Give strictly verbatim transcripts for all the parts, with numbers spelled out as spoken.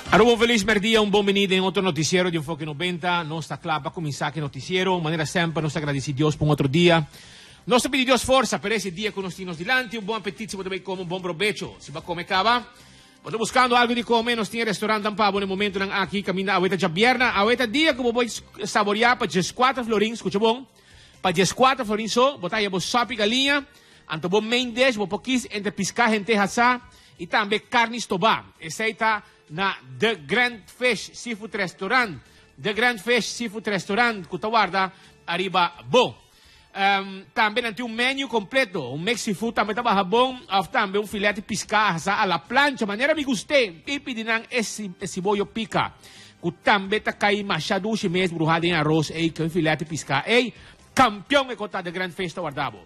Allora, un feliz merdia, un buon venida in otro noticiero di Enfoque noventa. Non sta clapa cominciare che noticiero. In maniera sempre, non sta agradeci Dios per un altro dia. Non sta pedi Dios forza per esse dia con nostri dilanti. Un buon appetito, si potrebbe come un buon provecho. Si va come cava. Vado buscando algo di come, non stiamo restaurante un pavo nel momento ng aki cammina aweta giabierna. Aweta dia come vuoi saborear pa jes quattro florin, scusa bon. Pa jes quattro florin so, botaya bo sopi galinha. Anto bo main dish, bo pokis entre pisca gente hasa. E também carne toba. Essa na The Grand Fish Seafood Restaurant. The Grand Fish Seafood Restaurant, Kutawarda, arriba bo. Um, também nanti um menu completo, um mix seafood também tá bom, of também um filete pisca sa a la plancha, maneira me gostei. E pedinang esse esse boio pica. Ku também tá cai machado chimes bruhada em arroz, ei, que filete pisca. Ei, campeão é conta The Grand Fish Tawardabo.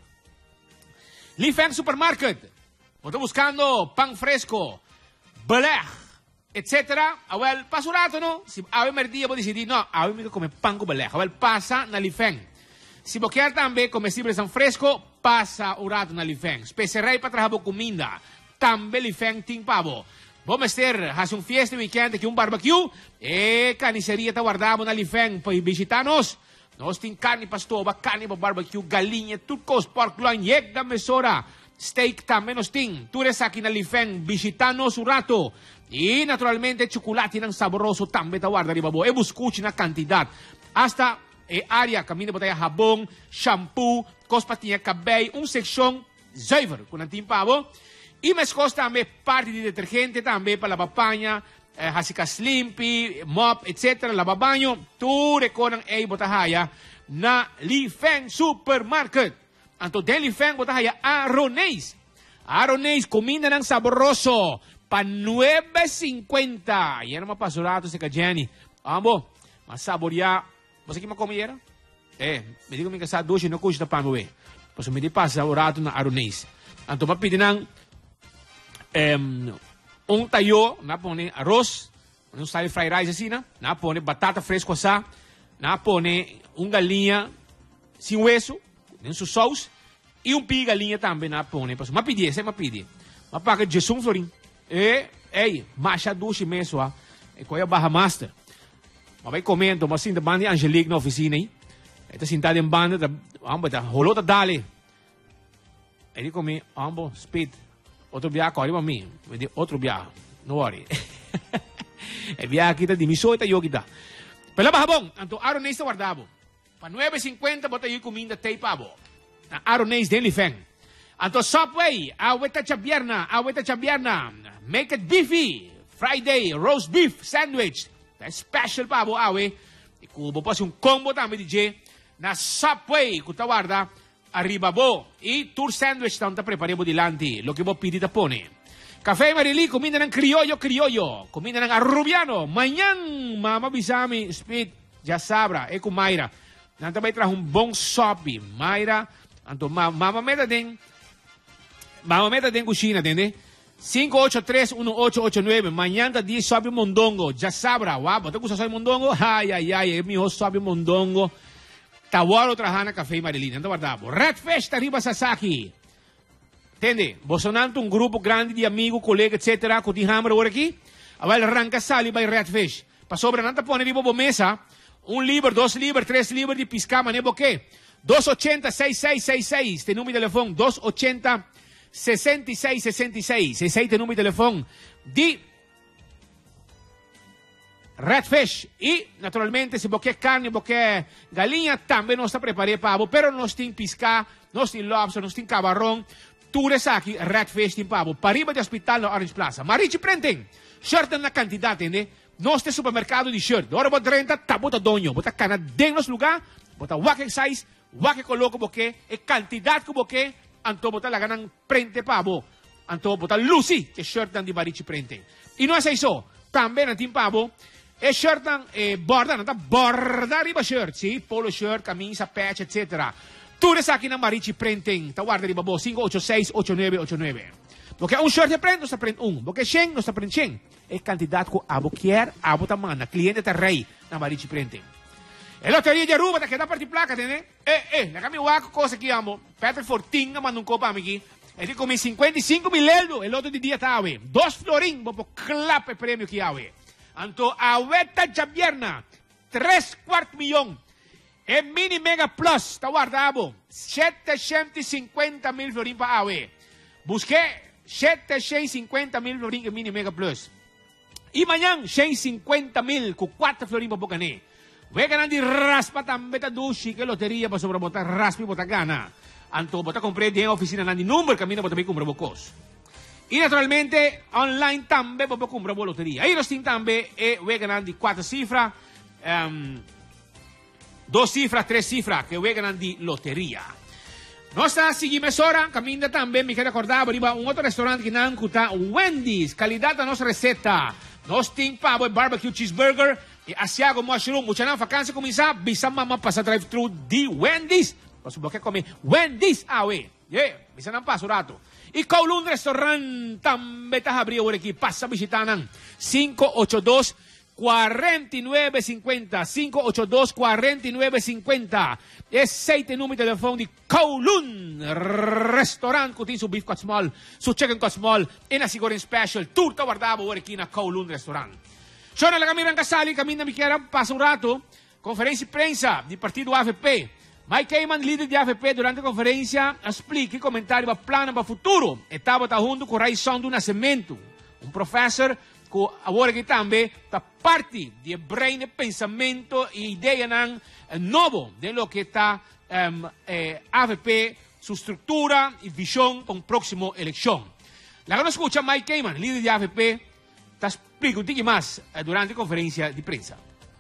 Lifeng Supermarket. Estou buscando pão fresco, belé, etcétera. Awel, pasurato, no? Se ave merdia, vou decidir, não, ave me come pão com belé. Awel, passa na Lifeng. Se você quer também comestíveis são fresco, passa o rato na Lifeng. Specerei para trabalhar comida, também Lifeng tem pavo. Vamos ter, faz um fiesta weekend aqui, um barbecue, e carniceria está guardado na Lifeng para visitar-nos. Nós temos carne pastoba, carne para barbecue, galinha, turcos, pork loin, yeg da mesora. Steak também nós temos. Tures aqui na Lifeng, visitando-nos um rato. E, naturalmente, chocolate ng saboroso também está guardado, riba. E buscuchi na quantidade. Hasta e área, caminho para tayo habong, shampoo, cospatinha cabello, um section zuiver, com antim pavo. E mais costa também parte de detergente também para lavar panha, eh, hasika slimpy, mop, etcétera. Lavar banho, tu reconang e botahaya na Lifeng Supermarket. Anto de Lifeng botahaya Aronés. Aronés, comida ng saboroso, pa nueve cincuenta. Yan ang mapasurato si Kajani. Ambo, masaborear. Você que me comia? É, me diga me que sa doce no custa para mover. Pois me di passa o rato na Aronés. Anto pa pedi nang um, um tayo, na pone arroz, um style fried rice assim, na, na pone batata fresco sa, na pone um galinha sem hueso, com su sauce, e um pi galinha também na pone. Pois ma pedi, se ma pedi. Ma paga jesum florin. E, ei, macha doce mesmo, ah. E qual é a barra master? Maar wij comento, maar zien de band die Angelique na oficina, hein? Het is sentado em banda, da, ambo, da, rolou da dali. Ele come, ambo, speed, outro biaco, corre para mim, me diz, outro biaco, não worry. É biaco kita, di miso ita yogita. Pela bahabong, anto Aronés ta guardabo. Pa nueve cincuenta, bota yung comida tay pabo. Na Aronés de Lifeng. Anto Subway, aweta chabierna, aweta chabierna. Make it beefy, Friday, roast beef sandwich. Special pavo awe, kubo pa si un combo tami D J na Subway, kutawarda, arriba bo, e tour sandwich tanta preparebo di lanti, lo che bo pidi tapone. Caffè Marili, comida ng criollo, criollo, comida ng arrubiano, manyang, mama bisami, speed, ya sabra, e com Mayra, nanta bay tra un bong sopi, Mayra, anto ma, mama meta din, mama meta din kusina, dende, cinco ocho tres uno ocho ocho nueve. Mañana di sobe mondongo. Já sabra, guapo. ¿Te gusta sobe mondongo? Ay, ay, ay. Mi hijo sobe mondongo. Tawaro trajana café Marilina. Ando guardado. Red Fish arriba Sasaki. Entende? Bosonando um grupo grande de amigos, colegas, etcétera. Kuti hammer por aqui. Aval arranca sali by Red Fish. Pa sobra nanta pone ribo bo mesa. Un liber, dos liber, tres liber de pisca. Mané boque. dos ochenta, seis seis seis seis. Te número de teléfono. dos ochenta sessenta e seis sessenta e seis. Esse aí tem número de telefone de Red Fish. E, naturalmente, se você quer carne, você quer galinha, também nós está preparando pavo. Pero nós temos pisca, nós temos lobster, nós temos camarão. Tudo isso aqui, Red Fish tem pavo. Para riba de hospital na Orange Plaza. Marichi Printing. Shirt na quantidade, né? Nós temos supermercado de shirt. Agora você renta, tá bota donho. Bota canadeng nos lugar, bota wake size, wake coloco você, e quantidade que você anto bota la ganang prente pavo, anto bota Lucy, che shirt di Marichi Prente. E non è isso, também natin pavo, e shirt ng eh, borda, nata borda riba shirt, sì, polo shirt, camisa, patch, eccetera. Tu sa akin ng Marichi Printing, tawarda riba bo, cinco ocho seis ocho nueve ocho nueve. Porque un shirt de print, no sa print un, porque sheng, no sa print sheng. E cantidad ko abo kier, abo tamana, cliente ta rey na Marichi Printing. E loteria de Aruba, tá que dá parte placa, né? Eh, eh, la cami wako cosa que amo. Patrick Fortin, manda um copa aqui. Ele come cinquenta e cinco mil euros, el outro de dia tá, Dos florin, vou clap prêmio que ave. Anto aweta jabierna, tres quart milyon. E Mini Mega Plus, taguardavo, setecentocinquenta mil florin pa awe. Busqué setecentocinquenta mil florin e Mini Mega Plus. E manhã, cento e cinquenta mil com quatro florin pa bocane. Vega nandi raspa tambe ta dushi que loteria pa sobra botar raspi botar gana. Anto bota compré di oficina nandi numero camina bota me compra bocos. E naturalmente online tambe bota compra bo loteria. E lo stin tambe e vega nandi quattro cifra. Um, Dos cifras, tres cifras que juegan di lotería. Nostra seguimesora, caminda también, mi queda acordaba, arriba un otro restaurante que nan kuta Wendy's, calidad a nuestra receta. Nos ting pavo e barbecue cheeseburger, e asiago mushroom, mucha na vacanza comienza, bisa mama pasa drive-thru di Wendy's. Paso bloque come Wendy's, ah we. Yeah, bisa nan paso rato. E Kowloon Restaurant, tambe ta abri ore aquí, pasa visitanan, cinco ocho dos cuarenta y nueve cincuenta, cinco ocho dos cuarenta y nueve cincuenta. Es seite numero de teléfono di Kowloon Restaurant, kutin su beef cut small, su chicken cut small, e na siguro in special, turta guardavo ore aquí na Kowloon Restaurant. Sono alla Camera Casali, cammina mi chiara, passa un rato, conferenza di prensa di partito A F P. Mike Heyman, leader di A F P, durante la conferenza, explica i commentari pa plano pa futuro. E tava ta junto con Raison do Nascimento, un professor que agora que também está parte de brain e pensamento e ideia nan novo de lo que está um, eh, A F P, su estructura e visão para um próximo eleição. La que nos escucha Mike Heyman, líder de A F P, te explica un poco más eh, durante la conferencia de prensa.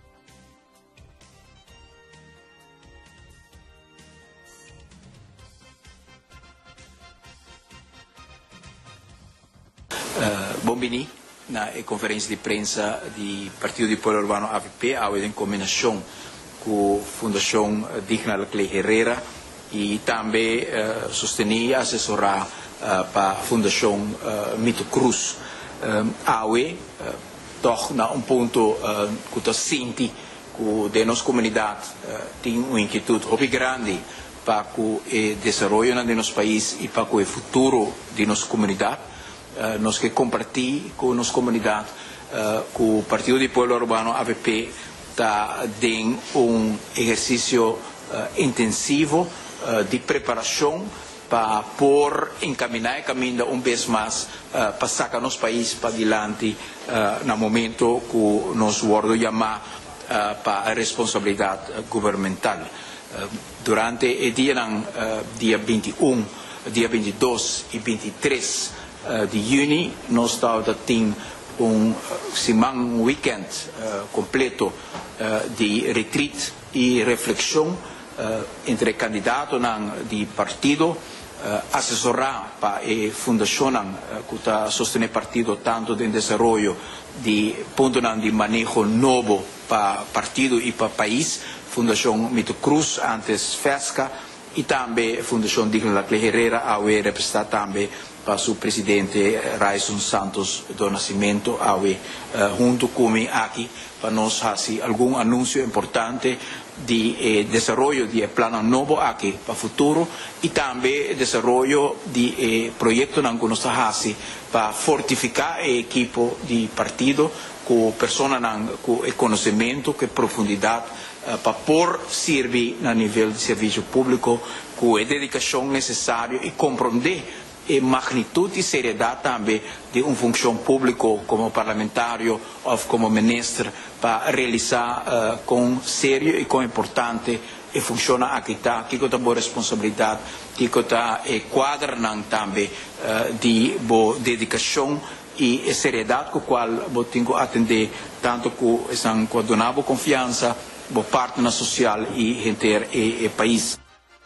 Uh, Bombini, na conferenza di prensa di Partito di Pueblo Urbano A F P, aveva in combinazione con la Fondazione Digna la Clay Herrera e anche uh, sostenere e assessorare uh, per la Fondazione uh, Mito Cruz. Um, Awe, uh, toch na un punto uh, che senti che le nostre comunità uh, hanno un'inquietude molto grande per il sviluppo del nostro paese e per il futuro delle nostre comunità. Uh, nos que compartir con las comunidades, uh, con el Partido del Pueblo Urbano A V P está en un ejercicio uh, intensivo uh, de preparación para por encaminar el camino un vez más uh, para sacar nuestro país para adelante uh, en el momento que nos guardo llamar uh, para la responsabilidad uh, gubernamental. Uh, durante el día, uh, día veintiuno, día veintidós y veintitrés Uh, de junio, nós estamos tendo um, semana, um weekend uh, completo uh, de retreat e reflexão uh, entre candidatos de partido, uh, assessorar para a fundação uh, que está sostenendo o partido tanto de desenvolvimento de ponto de manejo novo para o partido e para o país, Fundação Mito Cruz, antes FESCA, e também a Fundação Digna la Clay Herrera, a representar também para o presidente Raison Santos do Nascimento, uh, junto comigo aqui, para nós fazer algum anúncio importante de eh, desenvolvimento de plano novo aqui para o futuro e também desenvolvimento de eh, projetos que nós fazemos para fortificar a equipe de partido com pessoas com conhecimento, com profundidade, uh, para por servir no nível de serviço público, com a dedicação necessária e compreender e magnitude e seriedade também de uma função pública como parlamentário ou como ministro para realizar uh, com sério e com importante e funciona aqui tá que tem boa responsabilidade que está e quadra também uh, de boa dedicação e seriedade com a qual eu tenho que atender tanto que estão donando confiança boa parte na social e inter e, e país.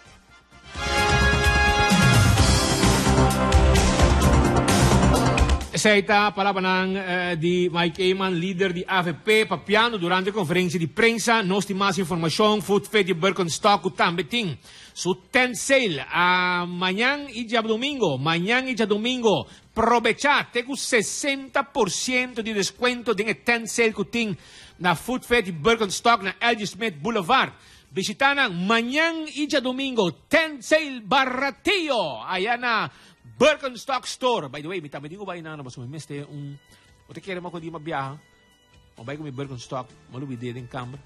Seita palabanang uh, di Mike Heyman, leader di A F P, papiano durante conferenze di prensa, nostri mas informação, food fed di Birkenstock, utambeting, su tent sale, a uh, mañana y ya domingo, mañana y ya domingo, provechate con sessenta por ciento di descuento din tent sale kuting na food fed di Birkenstock na L G Smith Boulevard. Visitanan mañana y ya domingo, tent sale baratillo, allá na Birkenstock Store. By the way, may tabi ko ba ina na ba sumimeste un o te kere mo ko di mabiyaha? vai com o Birkenstock, malubide em câmara.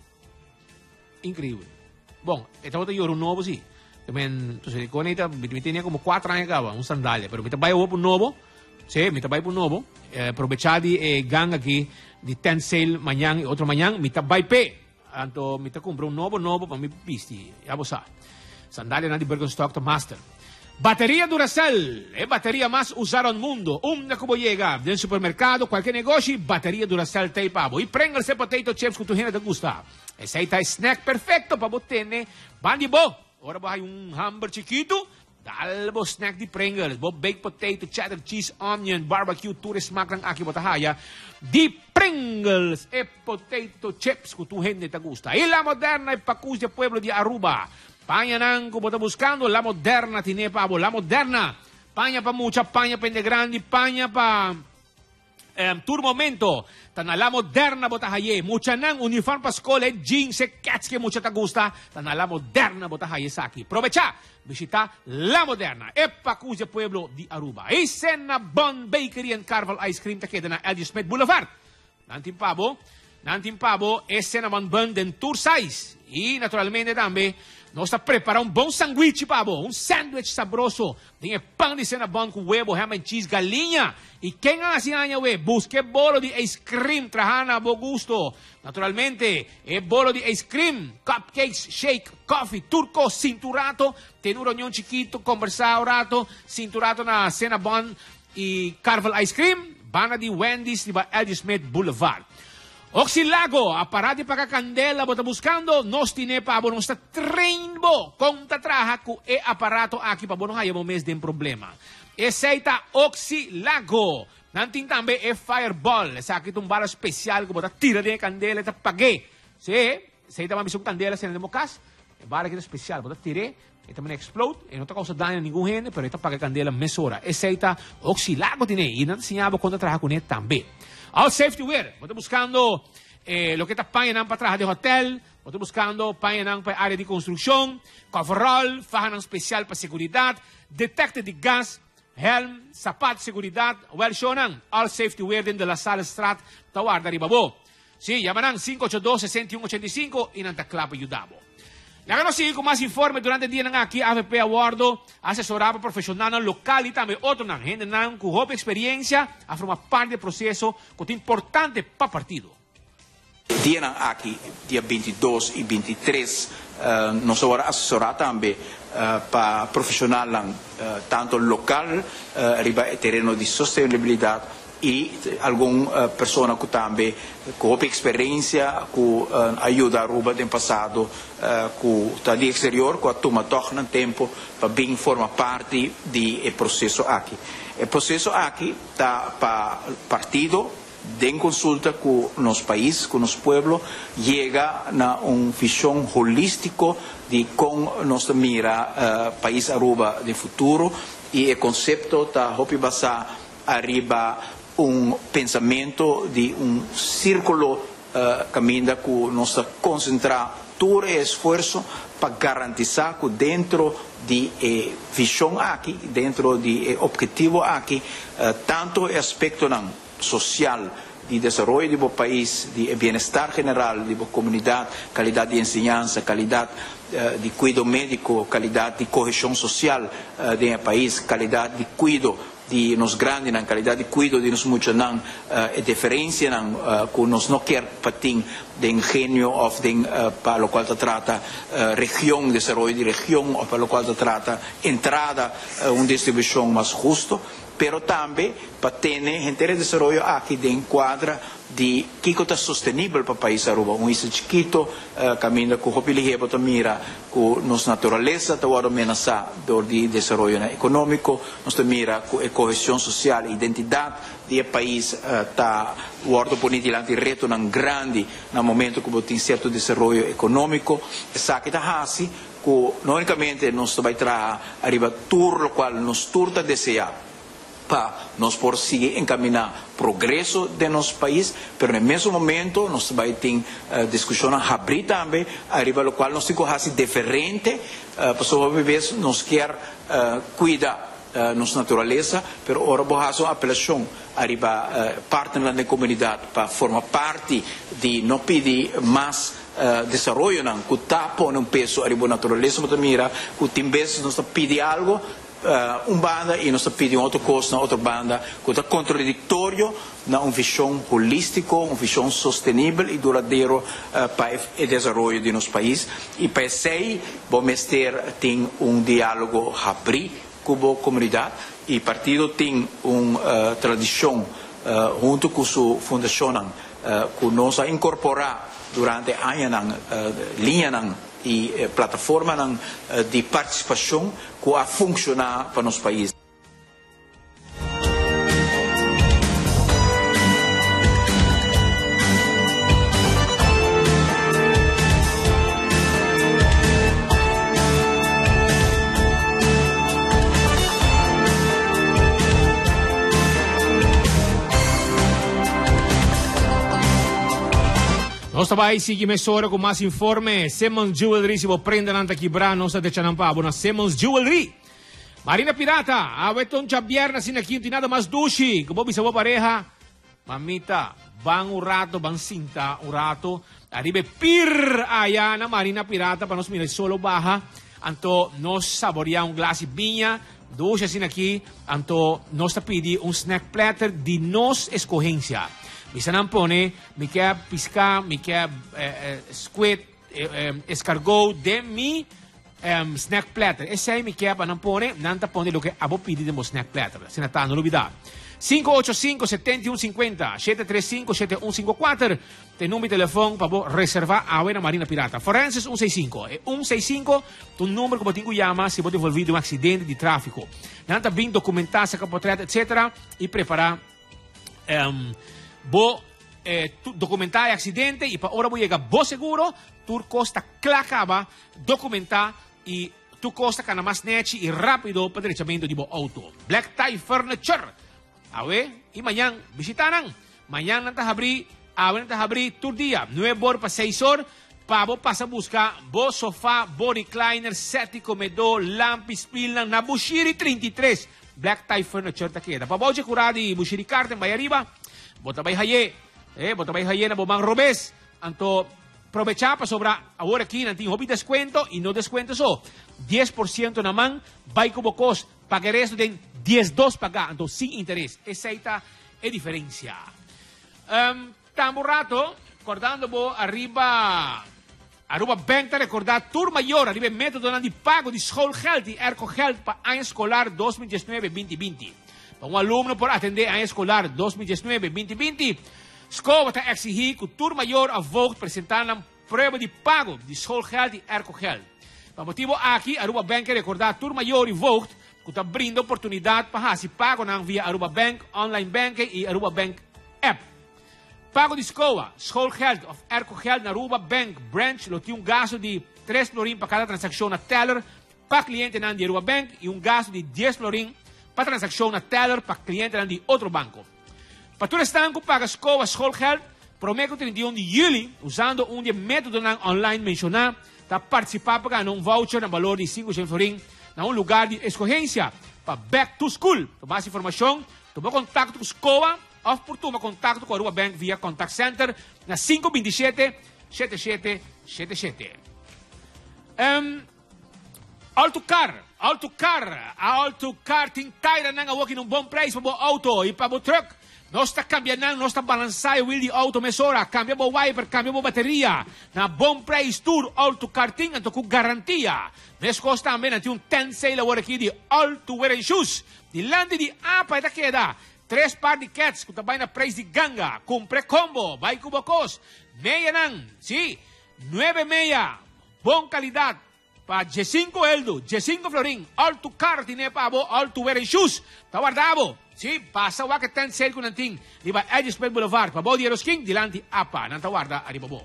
Incrível. Bom, esta outra eu um novo, sim. Também, entonces, con esta, me tenía como quatro anos acá, um sandália, pero me trabalho para um novo, sim, me trabalho para um novo, eh, aprovechar de eh, gang aqui, de ten sale amanhã e outro amanhã, me trabalho pe, anto me compro um novo, novo para me pisti, já você sabe. Sandália na de Birkenstock to Master. Bateria Duracell, é bateria mais usada no mundo. Uma que chega no supermercado, qualquer negócio, bateria Duracell tem pavo. E prenda se potato chips que tu gente gusta. Esse aí tá snack perfeito para você, né? Bandi bo. Ora vai um hamburger chiquito, dalbo snack de Pringles, bo baked potato, cheddar cheese, onion, barbecue, turis smack ng aki botahaya. Di Pringles e potato chips que tu gente gusta. E la moderna e pacus de pueblo de Aruba. Paña nang como está buscando, la moderna tiene pavo, la moderna. Paña pa mucha, paña pende grande, paña pa eh, tur momento. Tana la moderna botahaye, mucha nang uniform pa skole, jeans e cats que mucha ta gusta. Tana la moderna botahaye saki. Provecha, visita la moderna. Epa Cusia Pueblo di Aruba. E Sena Bon Bakery and Carvel Ice Cream ta queda na Elgin Smith Boulevard. Nantin pavo, nantin pavo, e Sena Bon Bun den tour size. E naturalmente também nós está preparando um bom sanduíche, pavo. Um sandwich sabroso. Tem pão de Cinnabon com huevo, ham and cheese, galinha. E quem assim anya, we? Busque bolo de ice cream, trajana, bo gusto. Naturalmente, é bolo de ice cream, cupcakes, shake, coffee, turco, cinturato. Tem um reunião chiquito, conversar um rato. Cinturato na Cinnabon e Carvel Ice Cream. Bana de Wendy's, di ba Elgin Smith Boulevard. Oxilago, aparati para candela, bota buscando, nos tiene pavo, nos está trainbo, conta traja ku e aparato aqui para bono hayamo mes den problema. Eceita Oxilago, nantin tambe e Fireball, essa aqui um bala especial que bota tira de candela, ta pague. Se, aceita mami sung candela sem democas, e bala aqui especial, bota tire, e também explode, e não tá causa dano a ninguém gente, pero ita paga candela mesora. Eceita Oxilago tiene, e não ensinava conta traja com ele também. All safety wear. Estoy buscando eh, lo que está pañan para atrás de hotel. Estoy buscando pañan para área de construcción. Coverall, faja especial para seguridad. Detector de gas. Helm, sapato de seguridad. Well, shonan. All safety wear dentro de la sala strat. Tawar dari babo. Sí, llamarán cinco ocho dos, seis uno ocho cinco y nanta clap ayudamos. Lagano sigue con más informes durante el día ng aquí A F P Awardo, asesorado profesional ng local y también otro ng gente ng kuhop experiencia a formar parte del proceso que es importante para el partido. Dia ng aquí, dia veintidós y veintitrés, uh, nos vamos a asesorar también uh, para profesional ng uh, tanto local, uh, arriba el terreno de sostenibilidad e alguma uh, persona que também com experiência que uh, ajuda a Aruba no passado uh, que está de exterior que toma toque no tempo para bem formar parte do processo aqui. O processo aqui está para partido de consulta com nosso país, com nosso povo, chega na uma visão holística de como nós mira uh, país Aruba de futuro e o conceito está hopi basar arriba um pensamento de um círculo uh, caminho que nós concentrar todo esforço para garantizar que dentro de eh, visão aqui, dentro de eh, objetivo aqui, uh, tanto aspecto não, social, de desenvolvimento do país, de bem-estar general, de comunidade, qualidade de ensinança, qualidade uh, de cuidado médico, qualidade de coesão social uh, do país, qualidade de cuidado de nos grandes, na qualidade de cuidado de nos muitos não, uh, a diferença não, uh, que nós não quer patim de engenho ou de uh, para o qual se trata uh, região, desenvolvimento de região, ou para o qual se trata entrada, uh, uma distribuição mais justa, pero também para ter gente de desenvolvimento aqui de enquadra de que está sustentável para o país Aruba, um isso chiquito, uh, caminho com o pilheiro para mira com nossa natureza, está agora ameaçar do de desenvolvimento econômico, nós mira com a coesão social, identidade do país está agora bonito diante reto num grande no momento que tem certo desenvolvimento econômico, essa que está assim, que não unicamente nós vai trazer arriba tudo o qual nós turta desejar para nós por seguir encaminhar progresso de nosso país, mas no mesmo momento nós vai ter uh, discussão abrir também, arriba do qual nós temos que diferente, uh, para sobre vez nós quer uh, cuidar uh, nossa natureza, pero ora vamos fazer uma apelação arriba uh, parte da comunidade para formar parte de não pedir mais uh, desenvolvimento, não, que está pondo um peso arriba da natureza, mas mira, que em vez de nós pedir algo Uh, uma banda e nós pedimos outra coisa na outra banda que está contraditório na uma visão holística, uma visão sustentável e duradoura uh, para o desenvolvimento de nosso país. E para isso, vamos ter tem um diálogo abrir com a comunidade e o partido tem uma uh, tradição uh, junto com a sua fundação uh, que nós incorporar durante anos uh, linha e eh, plataforma uh, de participação que a funcionar para o nosso país. Nós também seguimos agora com mais informes. Simmons Jewelry, se você prende nanta quebrar, nós deixamos para na Simmons Jewelry. Marina Pirata, aweton Javier na sina quinto nada mais dushi. Como bisa mo pareha, mamita, bang un rato, bang sinta un rato. Arribe pir aya na Marina Pirata para nos mirar solo baja. Anto nos saborear un glass vinha, dushi sina aqui. Anto nos pidi un snack platter de nos escogencia. Bisa nang pone, mi kaya pisca, mi kaya eh, eh, squid, eh, eh, escargot, de mi um, snack platter. Esse aí mi kaya pa nang pone, nanta pone lo que abo pidi de mo snack platter. Sinata, non olvidar. cinco ocho cinco, sete uno cinco zero, sete tre cinco, sete uno cinco quattro. Te numero de teléfono para reservar a na Marina Pirata. Forenses uno seis cinco. E uno seis cinco, tu número que você chama se você envolvido em um acidente de tráfico. Nanta bem documentar essa capoteta, etcétera. E preparar um, bo eh, documentar o acidente e para ora vou chegar bo seguro, tu costa clacaba documentar e tu costa cana mais net e rápido para direchamento de bo auto. Black Tie Furniture. Awe, e amanhã visitaran. Amanhã nanta abrir, awe nanta abrir tur dia, nueve horas para seis horas, para bo passa buscar bo sofá, bo recliner, sete comedor, lampis, pilna, na Bushiri trinta e três. Black Tie Furniture ta queda. Para bo curado de Bushiri Carten, vai arriba. Bota bay haye, eh, bota bay haye na bomang robes. Anto, aprovechar para sobra, ahora aquí nanti hobby descuento y no descuento so. diez por ciento naman, bay como cos, pagaré den diez dos paga, anto sin interés. Esa es la diferencia. Um, Tambo rato, recordando bo arriba, arriba venta, recordar tour mayor, arriba método di pago di schoolgeld, di ercogeld para año escolar dos mil diecinueve veinte veinte. Para un alumno por atender a escolar dos mil diecinueve veinte veinte, escola está exigir que o tour mayor avog presentar uma prova de pago de schoolgeld e ercogeld. Para motivo aqui, Aruba Bank recordar tour mayor e vogt que está brinda oportunidade para se pago não via Aruba Bank, online banking e Aruba Bank app. Pago de escola, schoolgeld of ercogeld na Aruba Bank branch, lo tem um gasto de três florin para cada transação na teller para cliente na de Aruba Bank e um gasto de dez florin para transação na teller para cliente de outro banco. Para tu restanco paga escola schoolgeld, prometo trinta e um de julho, usando um de método online mencionar, para participar para ganhar um voucher no valor de cinco florin na um lugar de escorrência para back to school. Para mais informação, toma contato com a escola ou por toma contato com a Aruba Bank via contact center na cinco dois sete, sete sete sete sete. Um, Autocar, Autocar, Autocar tem taira nang awak num bom preço para o auto e para o truck. Nós está cambiando, nós está balançando o wheel de auto mesora, cambia o wiper, cambia a bateria. Na bom preço tour Autocar tem, então com garantia. Nesse costa também tem um ten sale agora aqui de Auto Wear and Shoes. De lande de apa e da queda. Três par de cats que também na preço de ganga. Compre combo, vai com bocos. Meia nang, sim, nueve meia, bom qualidade. Pa G cinco Eldo, G cinco Florin, Autocar tiene pa abo, Auto Wear and Shoes. Ta guardavo, si, pasa wa que ten sale con nanting. Di ba Edgespel Boulevard, pa bo di Erosking, dilanti apa, nanta guarda, arriba bo.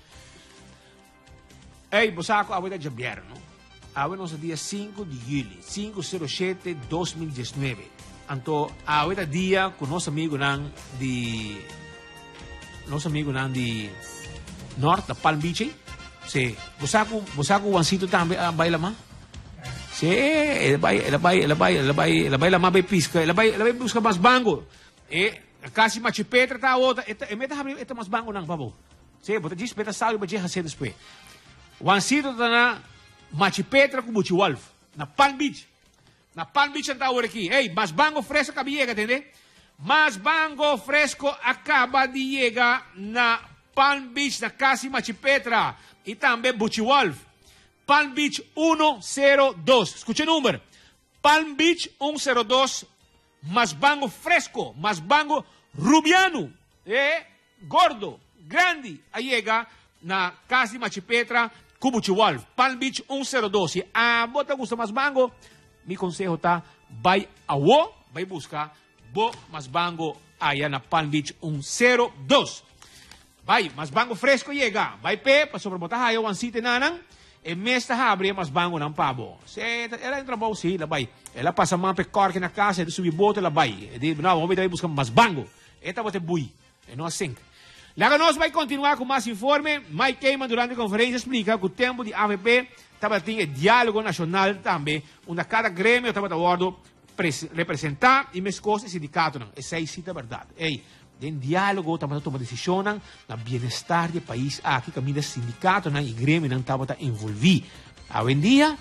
Ei, bosako, awe da Javier, no? Awe no sa dia cinco de julho, cinco zero sete dois mil e dezenove. Anto, awe da dia con nos amigo nang di, nos amigo nang di North, da Palm Beach, sí. Bosaku, bosaku wansito tambe uh, baila ma? Sí, ela vai, ela vai, ela vai, ela vai, ela vai, ela vai pisca, ela vai, ela vai buscar mais bango. E kasi machipetra ta outra, eta, e meta abrir eta mais bango nang babo. Sí, bota diz beta sabe ba jeha cedo depois. Wansito ta na machipetra com Buchiwolf, na Palm Beach. Na Palm Beach ang tawag aqui. Hey, mas bango fresco acaba de llegar, entende? Mas bango fresco acaba de llegar na Palm Beach, na kasi machipetra. E também Buchiwolf. Palm Beach uno cero dos. Escuche o número. Palm Beach uno cero dos. Mas bango fresco. Mas bango rubiano. Eh? Gordo. Grande. Aí chega na Casa Machipetra, Cubuchiwolf. Palm Beach uno cero dos. E a bota gusta mas bango. Mi consejo tá. Vai a wo. Vai buscar. Bo mas bango. Aí na Palm Beach uno cero dos. Vai. Mas bango fresco chega. Vai pe. Pa sobrebotar hayo. One city nanang. E mês ta abre mas bango ng pabo. Se ela entra bom sim, ela vai. Ela passa man pe corque na casa, ela subi bote, ela vai. E diz, não, vamos daí buscar mas bango. Eta bote bui. E não assim. Lá nós vai continuar com mais informe. Mike Keiman durante a conferência explica que o tempo de A V P estava tendo diálogo nacional também, onde cada grêmio estava de acordo representar e mesmo coisas sindicato não. Essa é a verdade. Ei, den diálogo estava tomando decisão na bem-estar do país. Aqui caminha sindicato não e grêmio não estava envolvido. Hoje em dia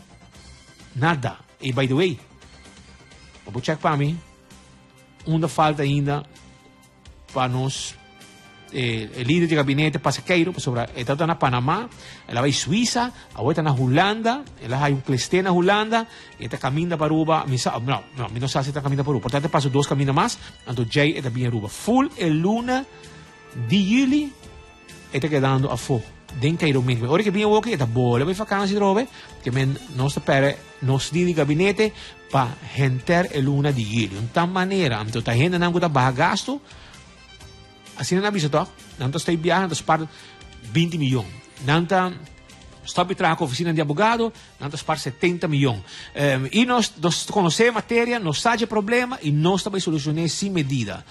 nada. E by the way, vou check para mim. Ainda falta ainda para nós eh, o líder de gabinete passaqueiro sobre ela está na Panamá, ela vai Suíça, agora está na Holanda, ela vai um cleste na Holanda, e está caminhando para Aruba, não, não, não sabe se está caminhando para Aruba, portanto passa dois caminhos mais, então Jay está bem Aruba, full el luna de julho, está quedando a fo, den Cairo mesmo, ora que bem aqui, está boa, vai vacança de robe, que men nós espera, nós líder de gabinete para enter el luna de julho, de tal maneira, então está gente não está barra gasto. Assim não avisa, tá? Não está viajando, está para vinte milhões. Não está stop trabalhando com a oficina de advogado, não está para setenta milhões. Um, e nós, nós conhecemos a matéria, nós sabemos o problema e nós também solucionamos sem medida.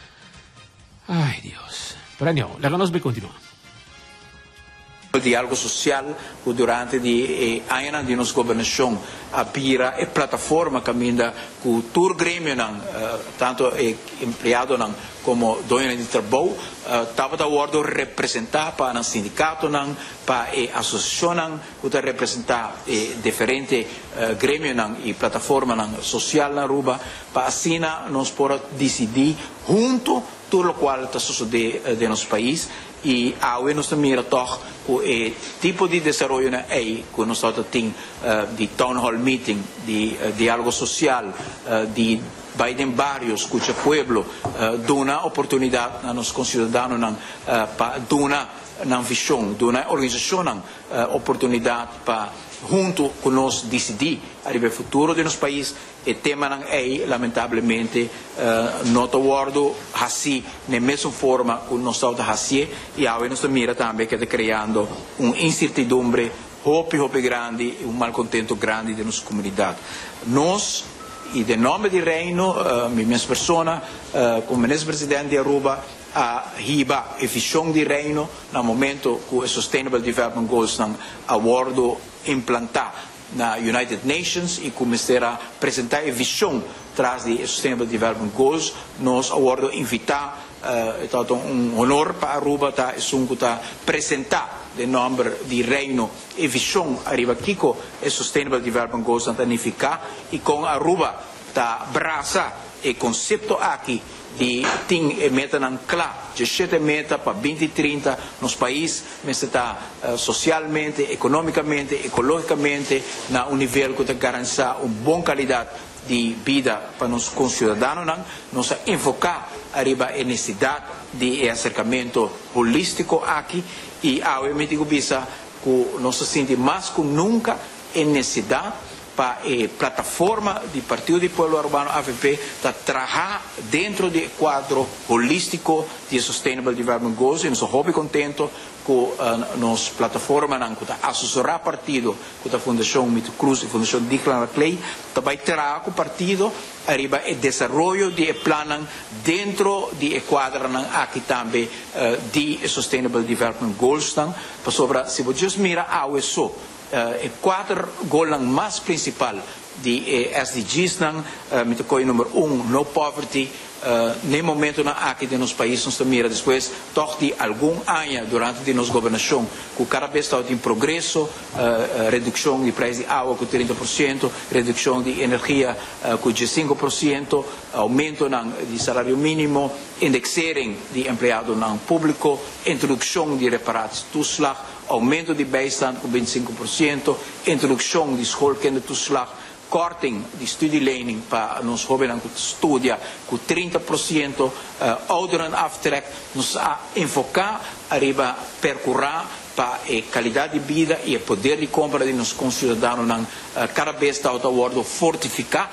Ai, Deus. Pero não, lá nós vamos continuar. O diálogo social durante de anos de nossa governação abrir a plataforma caminha com o tour grêmio tanto empregado como dono de trabalho estava de acordo representar para o sindicato para a associação que representar diferentes grêmios e plataforma social na Aruba para assim nós podemos decidir junto tudo o qual está sucedendo no nosso país e agora nós também toch o tipo de desenvolvimento aí que nós temos de town hall meeting, de diálogo social, de Biden barrios, escucha pueblo, dona oportunidade a nos concidadãos para dona na visão, dona organização oportunidade para junto com nós decidir o futuro do nosso país e tema não é lamentavelmente uh, não está guardo assim na mesma forma que nós estamos assim e agora nós mira também que está criando uma incertidumbre hope hope grande e um malcontento grande da nossa comunidade nós e de nome do reino uh, minha persona uh, como ministro presidente de Aruba a riba e visão de reino no momento que o Sustainable Development Goals não acordo implantar na United Nations e começar a apresentar a visão atrás de Sustainable Development Goals nós acordo invitar é uh, um honor para Aruba tá tá apresentar de nome de reino e visão arriba aqui com o Sustainable Development Goals na unificar e com Aruba tá abraça o conceito aqui de tem meta não clara, dezessete meta para vinte e trinta nos países, mas está uh, socialmente, economicamente, ecologicamente na um nível que garante uma boa qualidade de vida para os concidadãos, nós enfocar arriba a necessidade de acercamento holístico aqui e obviamente que nós sentimos mais que nunca a necessidade para a plataforma do Partido do Povo Urbano A V P para trabalhar dentro do quadro holístico de Sustainable Development Goals e nós estamos contentes com a nossa plataforma que assessorar o partido com a Fundação Mito Cruz e a Fundação Declan Clay também terá com o partido arriba o desenvolvimento de plano dentro do quadro aqui também de Sustainable Development Goals para sobre se você mira a U S O e quatro golang mais principal de eh, S D Gs nang uh, met de número um, no poverty. Uh, no momento na aqui de nos países nos mira depois toch de algum ano durante de nos governação que cada vez está em progresso, uh, uh, redução de preço de água com trinta por cento, redução de energia uh, com dezesseis por cento, aumento de salário mínimo, indexering de empregado não público, introdução de reparados toeslag, aumento de bijstand com vinte e cinco por cento, introdução de schoolkindertoeslag, korting de studielening para nos jovens que estudam com trinta por cento, uh, ouderenaftrek, nos a enfocar arriba percorrer para a qualidade de vida e o poder de compra de nos concidadãos uh, cada vez está a fortificar.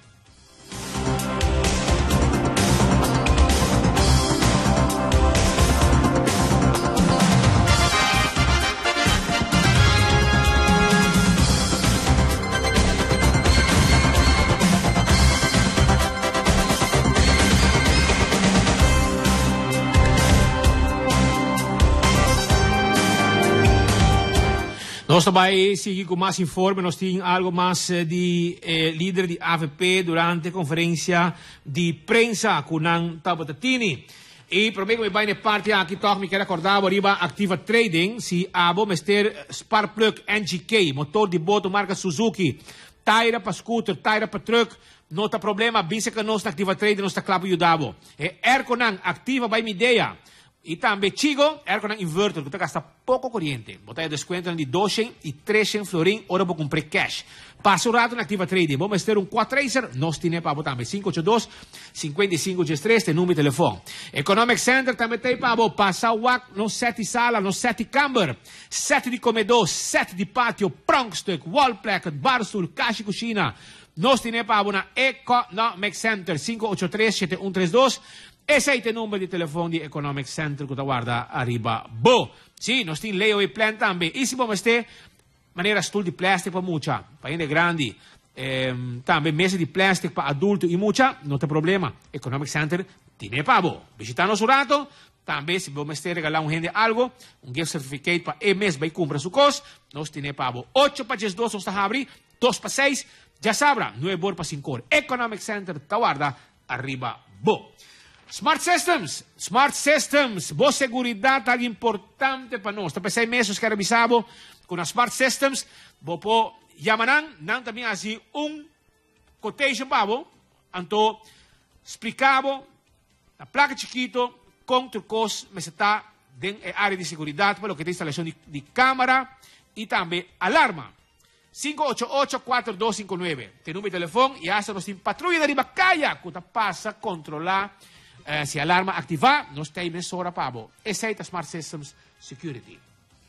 Nós também seguimos com mais informe, nós temos algo mais de eh, líder de A V P durante a conferência de prensa com o Tabatatini. E para mim, vai na parte aqui, toch, me quero acordar, arriba Activa Trading, se a bom mister Sparkplug N G K, motor de boto marca Suzuki, tire para scooter, tire para truck, não tem problema, bisa que nós na Activa Trading, nós está claro ajudado. E Erconan, Activa, vai me ideia. E também Chigo, é com um inverter, que gasta pouco corrente. Botar desconto de dois e três florim, ora vou comprar cash. Passa o rato na Activa Trading. Vamos ter um quatro tracer, nós temos para botar cinco oito dois, cinco cinco três, tem número de telefone. Economic Center também tem para passar o W A C, no sete sala, no sete camber, sete de comedor, sete de pátio, prankstuk, wall placket, barstool, caixa e cozinha. Nós temos para na Economic Center, cinco oito três, sete um três dois. Esse é o número de telefone de Economic Center que está guarda arriba. Bo, sim, nós temos leo e plan também. E se vamos ter maneira stool de plástico para mucha, para gente grande, eh, também mesa de plástico para adulto e mucha, não tem problema. Economic Center tem para bo. Visitar nosso rato, também se vamos ter regalar um gente algo, um gift certificate para e mês vai comprar su cos, nós temos para bo. oito para dez dois, nós está abre, dois para seis, já sabra, nove para cinco. Economic Center está guarda arriba. Bo. Smart Systems, Smart Systems, boa seguridade é importante para nós. Também seis meses que revisamos com a Smart Systems, vou pôr Yamanan, não também assim um quotation para você, então explicava na placa chiquito com trucos, mas está dentro da área de segurança, para o que tem instalação de, de câmera e também alarma. cinco oito oito quatro dois cinco nove, tem número de telefone e essa nós temos patrulha de ribacaia que passa a controlar. Uh, se a alarma ativar, nós temos hora para você. Esse é a Smart Systems Security.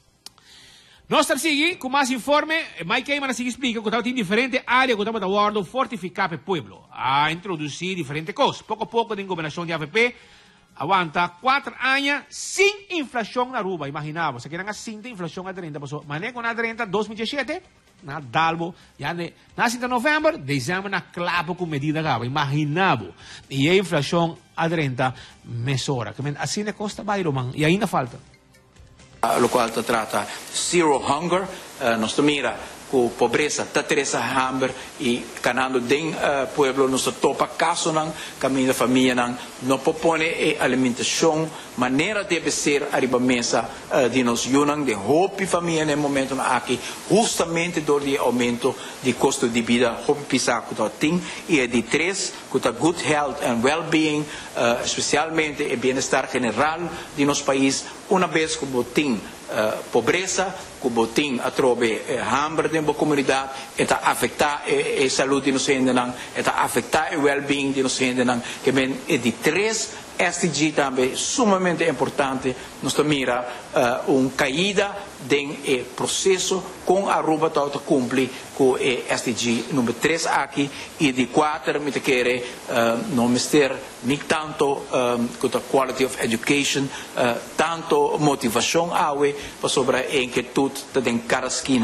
Nós estamos seguindo com mais informe. Mike Eyman nos explica que tem diferentes áreas que estamos a fortificar o povo. A introduzir diferentes coisas. Pouco a pouco, em governação de A V P, aguanta quatro anos sem inflação na rua. Imaginava, se querem assim, tem inflação a trinta por cento. Mas com a trinta, dois mil e dezessete, na dalbo, já na cinco de novembro, dezembro, na clavo com medida grave. Imaginava. E a inflação a trinta mesora. Assim é costa bairro, man. E ainda falta. Lo qual trata Zero Hunger, uh, nós mira com pobreza, tateresa hambre e canando den uh, pueblo nos topa caso nang caminho da família nang não propõe a alimentação maneira deve ser arriba mesa uh, de nos yunang de hope família no momento na aqui justamente do de aumento de custo de vida hope pisa que tá tem e de três que tá good health and well-being uh, especialmente o bem-estar general de nos país uma vez que tem Uh, pobreza, que botim a trobe eh, hambre dentro da comunidade, está afetar a eh, eh, saúde de nos gente, está afetar o well-being de nos gente, que vem é de três S D G também sumamente importante, nos mira uh, uma caída do processo com a roupa toda cumpre com o S D G número três aqui e de quatro me quer uh, não mister nem tanto um, com a quality of education, uh, tanto motivação awe para sobre a inquietude de cada esquina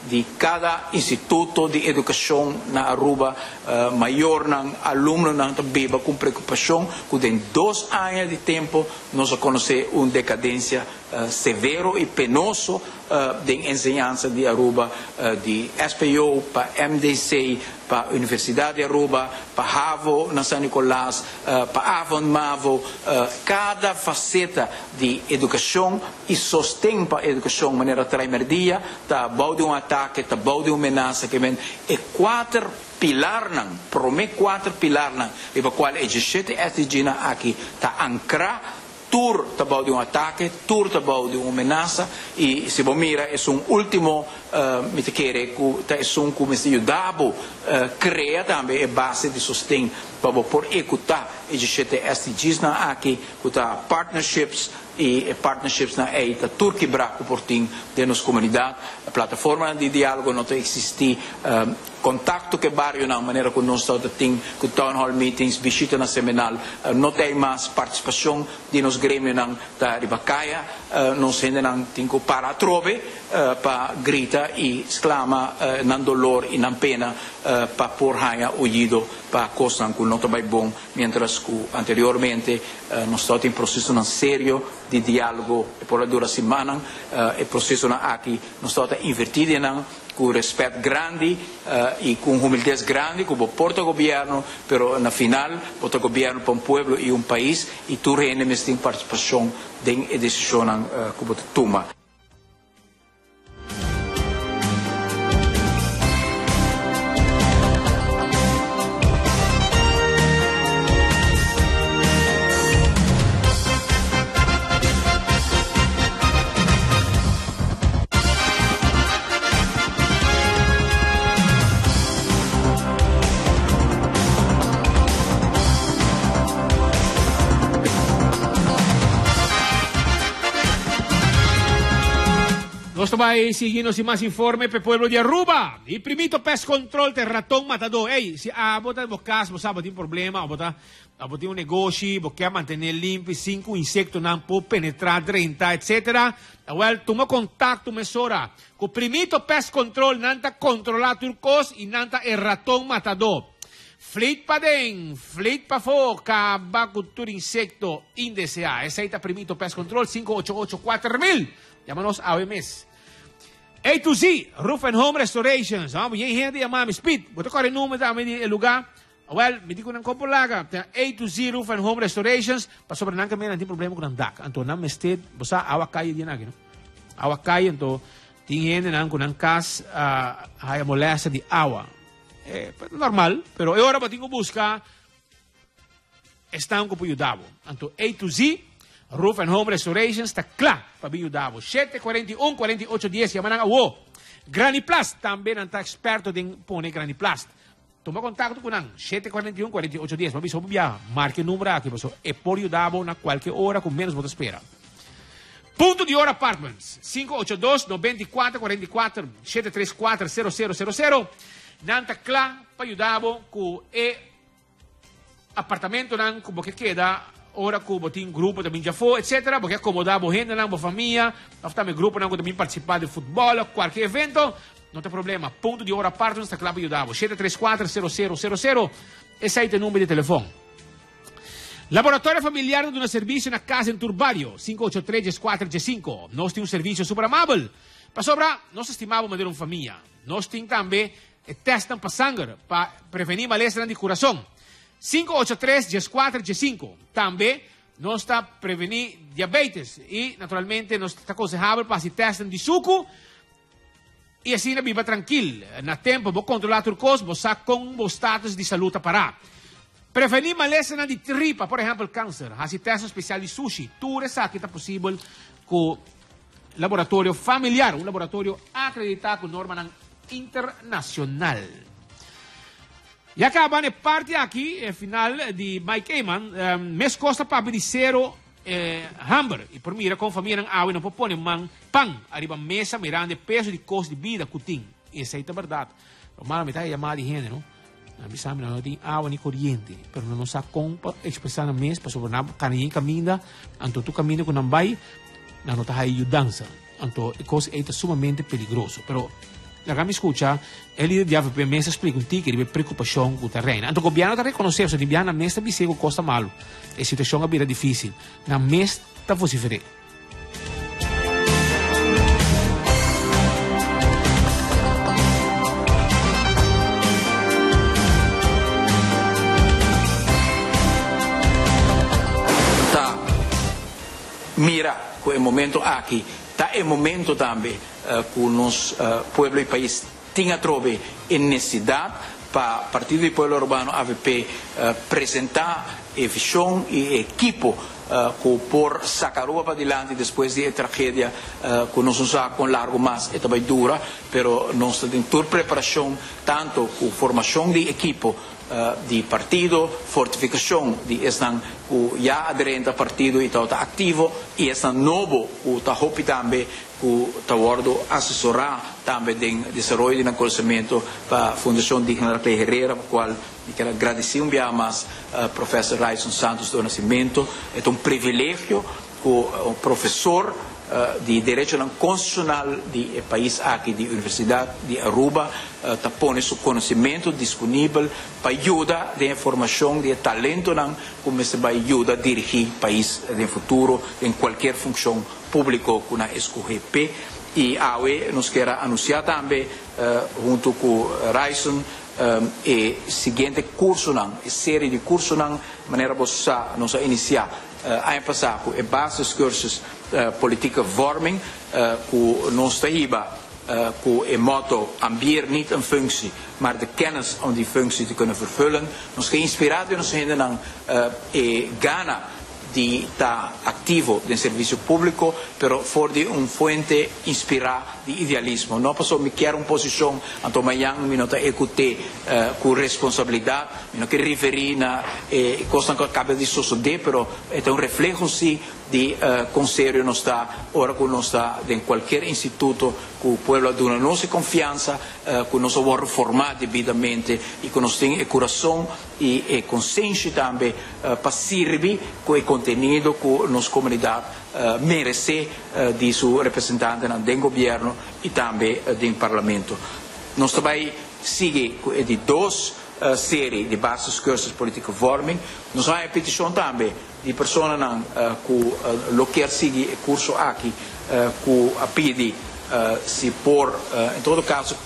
de cada instituto de educação na Aruba, uh, maior ng aluno ng beba com preocupação que em dois anos de tempo nós conhecemos uma decadência uh, severo e penoso uh, de ensinança de Aruba, uh, de S P O para M D C, para a Universidade de Aruba, para Havo na São Nicolás, uh, para Avon Mavo, uh, cada faceta de educação e sostém para a educação de maneira trimerdia, tá bom de um ataque, tá bom de uma ameaça que vem, e quatro pilar não, promete quatro pilar não, e para qual é sete S D G aqui, tá ancrar tur tabau de um ataque, tur tabau de uma ameaça, e se você mira, é um último, uh, me te quer, é um que me ajudava a criar também a base de sustento para por executar e de sete S D Gs na aqui, que tá partnerships e partnerships na eita turque braco por tim de nossa comunidade, a plataforma de diálogo não tem existir, um, contato que barrio na maneira que nós estamos tendo, com town hall meetings, visita na seminal, uh, não tem mais participação de nos grêmio na da Ribacaia, uh, nós ainda não temos para trove uh, para grita e exclama uh, não dolor e não pena uh, para por raia ouvido para coisa que não está bem bom, mientras que anteriormente uh, nós estamos em processo não sério de diálogo por a dura semana, uh, e processo na aqui nós estamos invertido não com respeito grande uh, e com humildade grande, como porta o governo, pero na final, porta o governo para um povo e um país, e tu reines tem participação em decisão uh, como tu toma. Nós vai seguindo se mais informe para o povo de Aruba. E primito pest control te ratão matador. Ei, se a bota no caso, você tem um problema, a bota, a bota um negócio, você quer manter limpo, cinco insectos não podem penetrar, trinta, etcétera. Well, toma contato mesora. Com primito pest control, não está controlar turcos e não está o ratão matador. Fleet pa den, fleet pa fo, acaba com todo insecto indeseado. Esse aí está primito pest control, cinco oito oito quatro mil. Llámanos a O M S. A to Z, Roof and Home Restorations. Vamos, ah, gente llamar, me speed. Vou tocar o número também do lugar. Well, me digo não compro laga. A to Z, Roof and Home Restorations. Para sobre não também não tem problema com o D A C. Então, não me ested, você awa caia de nada, não? Awa caia, então, tem gente não com não cas, a a molesta de água. É normal, pero agora eu tenho que buscar estão com o ajudar. Então, A to Z, Roof and Home Restorations, está claro para me ajudar. sete quatro um, quatro oito um zero, llaman a wo. Graniplast, também está experto em pôr Graniplast. Toma contato com ele, sete quatro um, quatro oito um zero, mas vamos viajar, marque o número aqui, é por ajudar na qualquer hora, com menos você espera. Ponto de Hora Apartments, cinco oito dois, nove quatro quatro quatro, sete três quatro, zero zero zero zero. Não está claro para ajudar com o apartamento que você queda. Ora que tem grupo também já foi, etcétera. Porque acomodar a gente, a família, também grupo que também participar de futebol, qualquer evento, não tem problema. Ponto de Hora Apartments está claro para ajudar. sete três quatro, zero zero zero zero. Esse aí é o número de telefone. Laboratório Familiar de um serviço na casa em Turbario, cinco oito três, quatro cinco. Nós temos um serviço super amável. Para sobrar, nós estimamos manter uma família. Nós temos também testam para sangue, para prevenir malestar de coração. cinco oito três, quatro cinco. Também nós está prevenir diabetes e, naturalmente, nós está aconselhável para se testar de suco e assim viva tranquilo. Na tempo, vou controlar tudo coisa, vou saber com o status de saúde para prevenir malestar de tripa, por exemplo, câncer. Assim, teste especial de sushi. Tudo isso aqui está possível com o laboratório familiar, um laboratório acreditado com norma internacional. E acaba a parte aqui, é final de Mike Heyman, um, mês costa para de zero eh, hamburger. E por mim, com a família não há, não pode pôr man pão, arriba mesa, mirando o peso de custo de vida que tem. E essa é a verdade. Normalmente, é chamada de gente, não? Não sabe, não tem água nem corrente, mas não sabe como expressar na mesa, para sobre nada, caminho caminha, então tu caminha com não vai, não está aí ajudança. Então, a coisa é sumamente perigoso. Pero, la che mi scuccia, e lì di A V P messa spiega un tic di preoccupazione con il terreno. Anche il governo riconosce che il mesta bisego costa malo, e la situazione è difficile, ma mesta vocifere. Mira que é momento aqui, tá é momento também uh, que o nosso uh, povo e país tenha trove necessidade para partido do povo urbano A V P uh, apresentar a visão e equipo uh, que por sacar para adiante depois da tragédia uh, que nós usamos com largo mas é também dura, pero nós temos toda preparação tanto com formação de equipo Uh, di partido, fortificação de estão que já aderente ao partido e está ativo e estão novo que está hopi também que está ordo assessorar também do desenvolvimento e conhecimento para a Fundação Digna Clay Herrera, para qual quero agradecer um dia mais uh, professor Raison Santos do Nascimento. É um privilégio que o professor Uh, de direito constitucional do país aqui, da Universidade de Aruba, está uh, pondo seu conhecimento disponível para ajudar de informação, de talento, como se vai ajudar a dirigir o país no futuro, em qualquer função pública que na escolhe. E a U E nos quer anunciar também, uh, junto com Raison, um, e seguinte curso, a série de cursos, de maneira que nós iniciar uh, ano passado, com bases cursos Uh, politieke vorming, uh, que nós temos, uh, que é moto ambier niet een functie, maar de kennis om die functie te kunnen vervullen. Nos geïnspireerd in ons handen aan uh, e Ghana, die está activo del servicio público, pero for di un fuente inspirada di idealismo. No paso mi quiero un posición a tomayan mi nota ecute uh, con responsabilidad, mi no que riferir na eh, cosa que acaba di suceder, pero è un reflejo sì di uh, conselho non sta ora con non sta in qualche istituto che il pueblo ha una nostra confianza, uh, che non si vuole formare debitamente e che non tiene il corazón e, e conscienza también uh, per servire quel contenuto che la nostra comunità uh, merece uh, di suo rappresentante nel governo e anche uh, nel Parlamento. Nós também sigue di due uh, serie di basis cursus politieke vorming. Nós temos a petição também di persone uh, che uh, lo quer seguir il corso aqui, uh, che a pedi uh, si por, uh, in todo caso,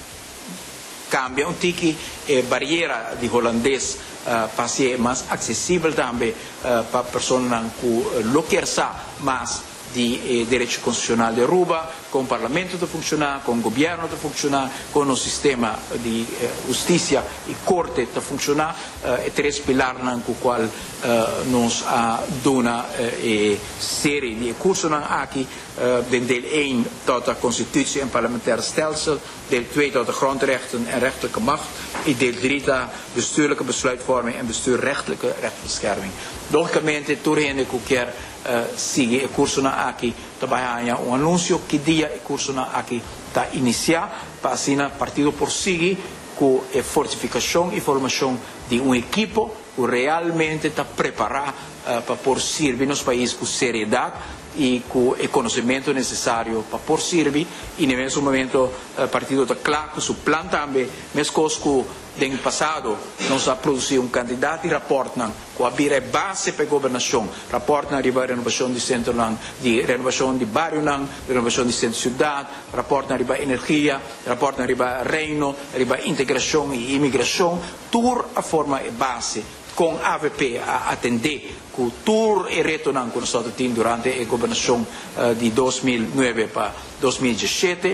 cambia un tiki e barriera di holandês uh, para ser mais acessível também uh, para persone che uh, lo quer sa mais di eh, direito constitucional de Aruba, com o parlamento a funcionar, com o governo a funcionar, com o sistema de eh, justiça e corte a funcionar, eh, e três pilares com o qual eh, nós a dona eh, e série de cursos aqui, uh, deel één tot de constitutie en parlementaire stelsel, deel twee tot de grondrechten en rechterlijke macht, en deel drie tot bestuurlijke besluitvorming en bestuurrechtelijke rechtsbescherming. Logicamente, toerheen ik ook keer uh, sigue il corso na aqui, trabalhar um anúncio que dia o curso na aqui está iniciar para assim a partido por seguir com a fortificação e formação de um equipo que realmente está preparado uh, para por servir nos países com seriedade e com o conhecimento necessário para por servir e no mesmo momento o uh, partido está claro que o plano também, mesmo que no passado nós a produzir um candidato e rapport com a bira base para a governação, rapport na riba renovação de centro de renovação de bairro, renovação de centro cidade, rapport na riba energia, rapport na riba reino, riba integração e imigração, toda a forma e base com a A V P a atender com todo o reto que nós temos durante a governação uh, de dois mil e nove para dois mil e dezessete.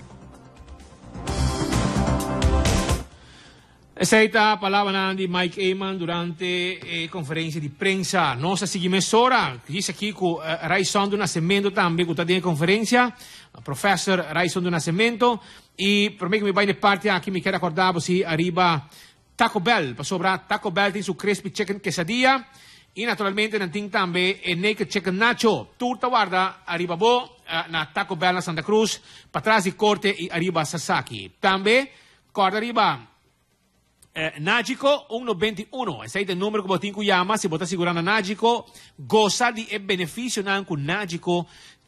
Esa è la parola di Mike Heyman durante la conferenza di prensa. Nostra seguimessora, dice qui che Raison do Nascimento também, che tem conferenza, professor Raison do Nascimento, e per me che mi vai in parte anche mi quero ricordare si arriva Taco Bell, per sopra Taco Bell di su crispy chicken quesadilla, e naturalmente non tem também e naked chicken nacho. Tutta guarda, arriva bo na Taco Bell na Santa Cruz, per trás di corte e arriva Sasaki. Também, guarda arriva Eh, Nagico centoventuno, ese es el número que botín llama, si vota segurando Nagico, goza di e beneficio nan con Nagico,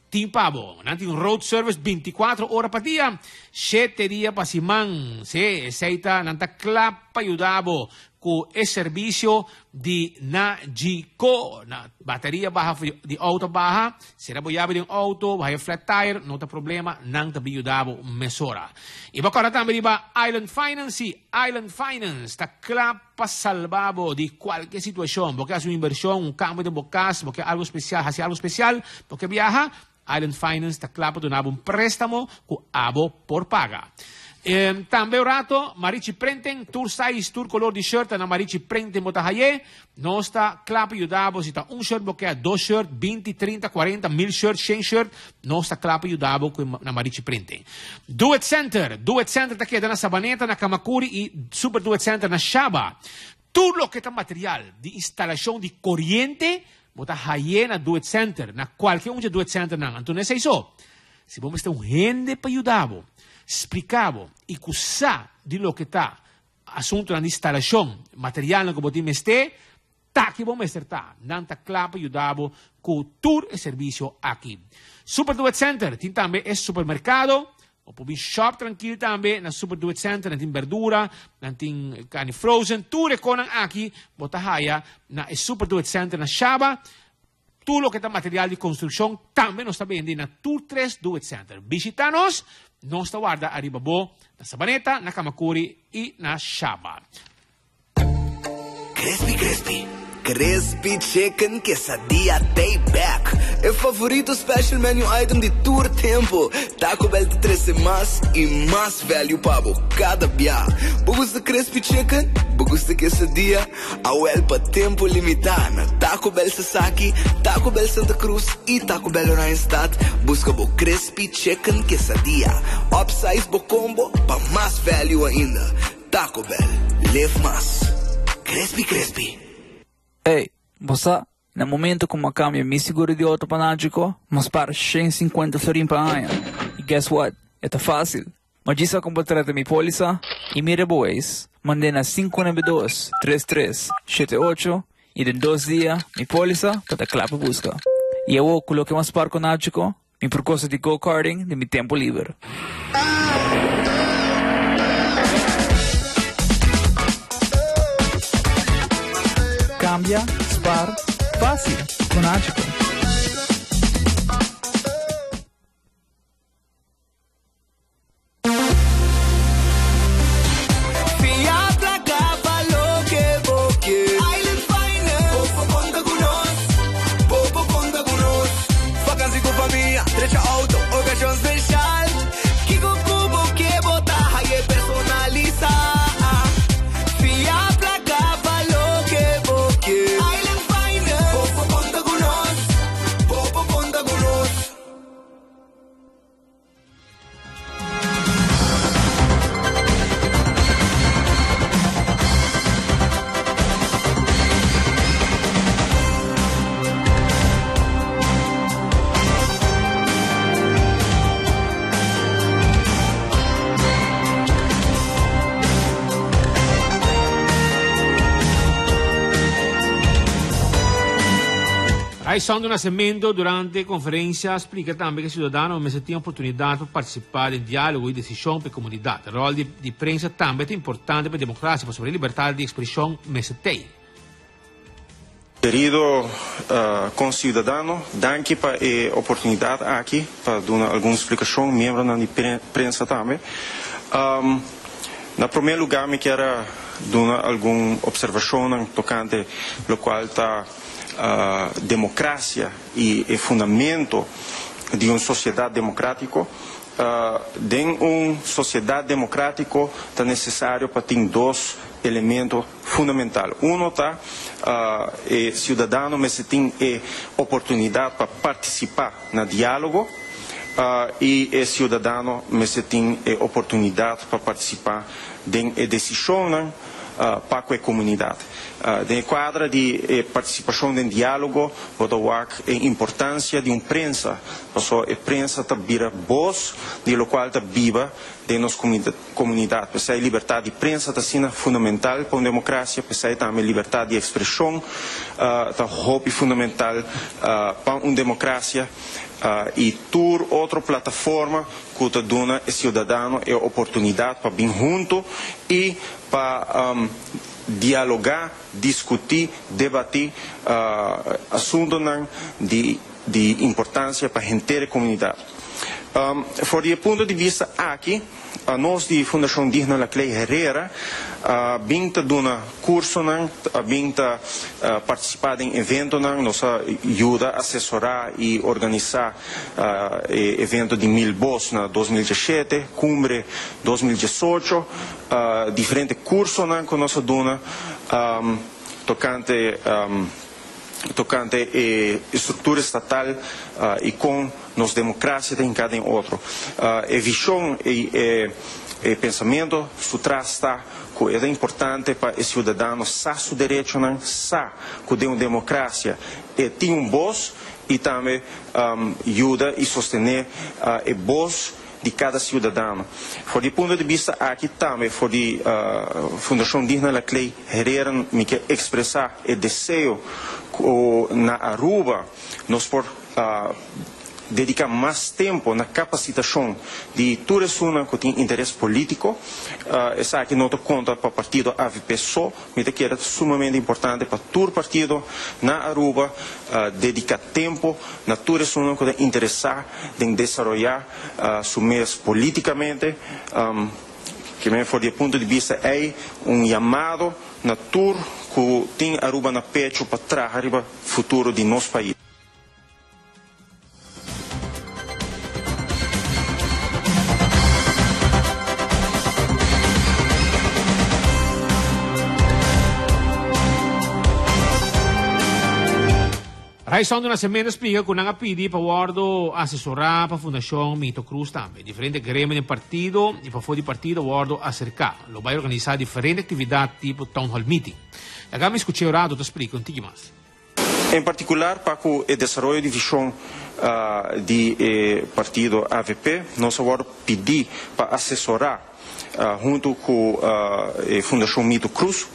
Timpabo, nanti un road service veinticuatro horas pa dia, sete dia pa simang, se seita nanta klapa yudabo ku e servicio di na G-Co, na bateria baha di auto baha, sira boyabe di auto, baha flat tire, não tem problema, nang tabi yudabo mesora. Iba ko natambe di ba Island Finance, Island Finance, ta klapa salvabo di qualche situación, porque hace una inversión, un cambio de bocas, porque algo especial, hace algo especial, porque viaja, Island Finance ta klapa donava un préstamo ku abo por paga. Eh, tambe orato, marici prenten, tur size, tur color di shirt, na marici prenten motahaye, nosta klapa yudabo, sita un shirt bloquea, dos shirt, vinte, trinta, quarenta, mil shirt, cem shirt, nosta klapa yudabo ku na marici prenten. Do It Center, Do It Center ta queda na Sabaneta, na Kamakuri e Super Do It Center na Shaba. Tur lo que ta material di instalação di corriente, bota haye na Do It Center, na qualquer um de Do It Center na Antônio sei só. Se vamos ter um rende para ajudar, explicavo e cussar de lo que está assunto na instalação, material que botim este, tá que vamos estar, nanta clapa ajudavo com tour e serviço aqui. Super Do It Center, tem também é supermercado, o pode shop tranquilo também na Super Do It Center, tem verdura, tem carne frozen, tudo é conan aqui, bota haia na Super Do It Center na Shaba, tudo o que está material de construção também nós está vendendo na Tour três Do It Center. Visita-nos, nós está guarda arriba bo, na Sabaneta, na Kamakuri e na Shaba. Crispy, crispy. Crispy Chicken Quesadilla Payback. É o favorito special menu item de todo tempo. Taco Bell te trece mais e mais value pabo cada dia. Bugos de Crispy Chicken, bugos de quesadilla, awel pa tempo limitado. Na Taco Bell Sasaki, Taco Bell Santa Cruz e Taco Bell Randstad. Busca bo Crispy Chicken Quesadilla. Upsize bo combo pa mais value ainda. Taco Bell, live mais. Crispy, crispy. Hey, você, no momento como cambia mi seguro de auto panágico, mas para cento e cinquenta florin pa ano. E guess what? É fácil. Mas disso como trata mi póliza, e mira boys, mandei na cinco nove dois, três três, sete oito, e em dois dias, mi póliza, para clapa busca. E eu coloquei mais para conágico, mi percurso de go-karting de mi tempo livre. Cambia, spar, fácil, conágico. Trecha auto, ocasión special. Kiko Kubo que bota haye personaliza. Fia placa pa lo que boque. Island Finance. Popo conta con nos. Popo conta con nos. Raison do Nascimento, durante a conferência, explica também que o cidadão mas tem a oportunidade para participar em diálogo e decisão para a comunidade. O rol de, de prensa também é importante para a democracia, para a liberdade de expressão mas tem. Querido uh, concidadano, danke para a oportunidade aqui para dar alguma explicação, membro da prensa também. Um, na primeiro lugar, me quero dar alguma observação tocante ao qual está a uh, democracia e o fundamento de uma sociedade democrática. Uh, de uma sociedade democrática é necessário para ter dois elementos fundamentais. Um está uh, é cidadão, mas tem a oportunidade para participar no diálogo uh, e é cidadão, mas tem a oportunidade para participar de decisões uh, para a comunidade. uh, de quadra de eh, participação em diálogo, ou a importância de uma prensa, porque a prensa está vira voz, de lo qual está viva de nossa comunidade. Porque a liberdade de prensa está sendo fundamental para uma democracia, porque também a liberdade de expressão está uh, fundamental uh, para uma democracia. Uh, e tur outra plataforma que te dá ao cidadão a oportunidade para vir junto e para um, dialogar, discutir, debater uh, assuntos de, de importância para a inteira comunidade. Um, por do ponto de vista aqui, a nós de Fundação Digna La Clay Herrera, a binta duna curso nan, a binta uh, participar em evento nan, nos ajuda a assessorar e organizar uh, evento de Mil Bos na dois mil e dezessete, Cumbre dois mil e dezoito, uh, diferentes cursos nan que nós duna um, tocante um, tocante a estrutura estatal uh, e com nos democracias em cada outro. Uh, a visão e o pensamento sutrás está que é importante para os cidadãos saber seu direito, saber que de uma democracia e tem um voz e também um, ajuda e sostener uh, a voz de cada cidadão. Por do ponto de vista aqui também, por de uh, Fundação Digna La Clay Herrera, me quer expressar o desejo que na Aruba nós por uh, dedicar mais tempo na capacitação de todas as pessoas que têm interesse político. Uh, essa aqui não conta para o partido A V P só, mas que era sumamente importante para todo o partido na Aruba, uh, dedicar tempo na todas as pessoas que têm interesse em desenvolver uh, seu mês politicamente. Um, que me for do ponto de vista é um chamado na tour que tem Aruba na pecho para trazer o futuro de nosso país. Raison de una semana explica que una pidi para guardo asesorar para Fundación Mito Cruz también. Diferentes gremios del partido y para fuera del partido guardo acercar. Lo va a organizar diferentes actividades tipo town hall meeting. Acá me escuché orado, te explico un poquito más. Em particular, para o desenvolvimento de visão uh, de eh, partido A V P, nós agora pedimos para assessorar uh, junto com a uh, Fundação Mito Cruz.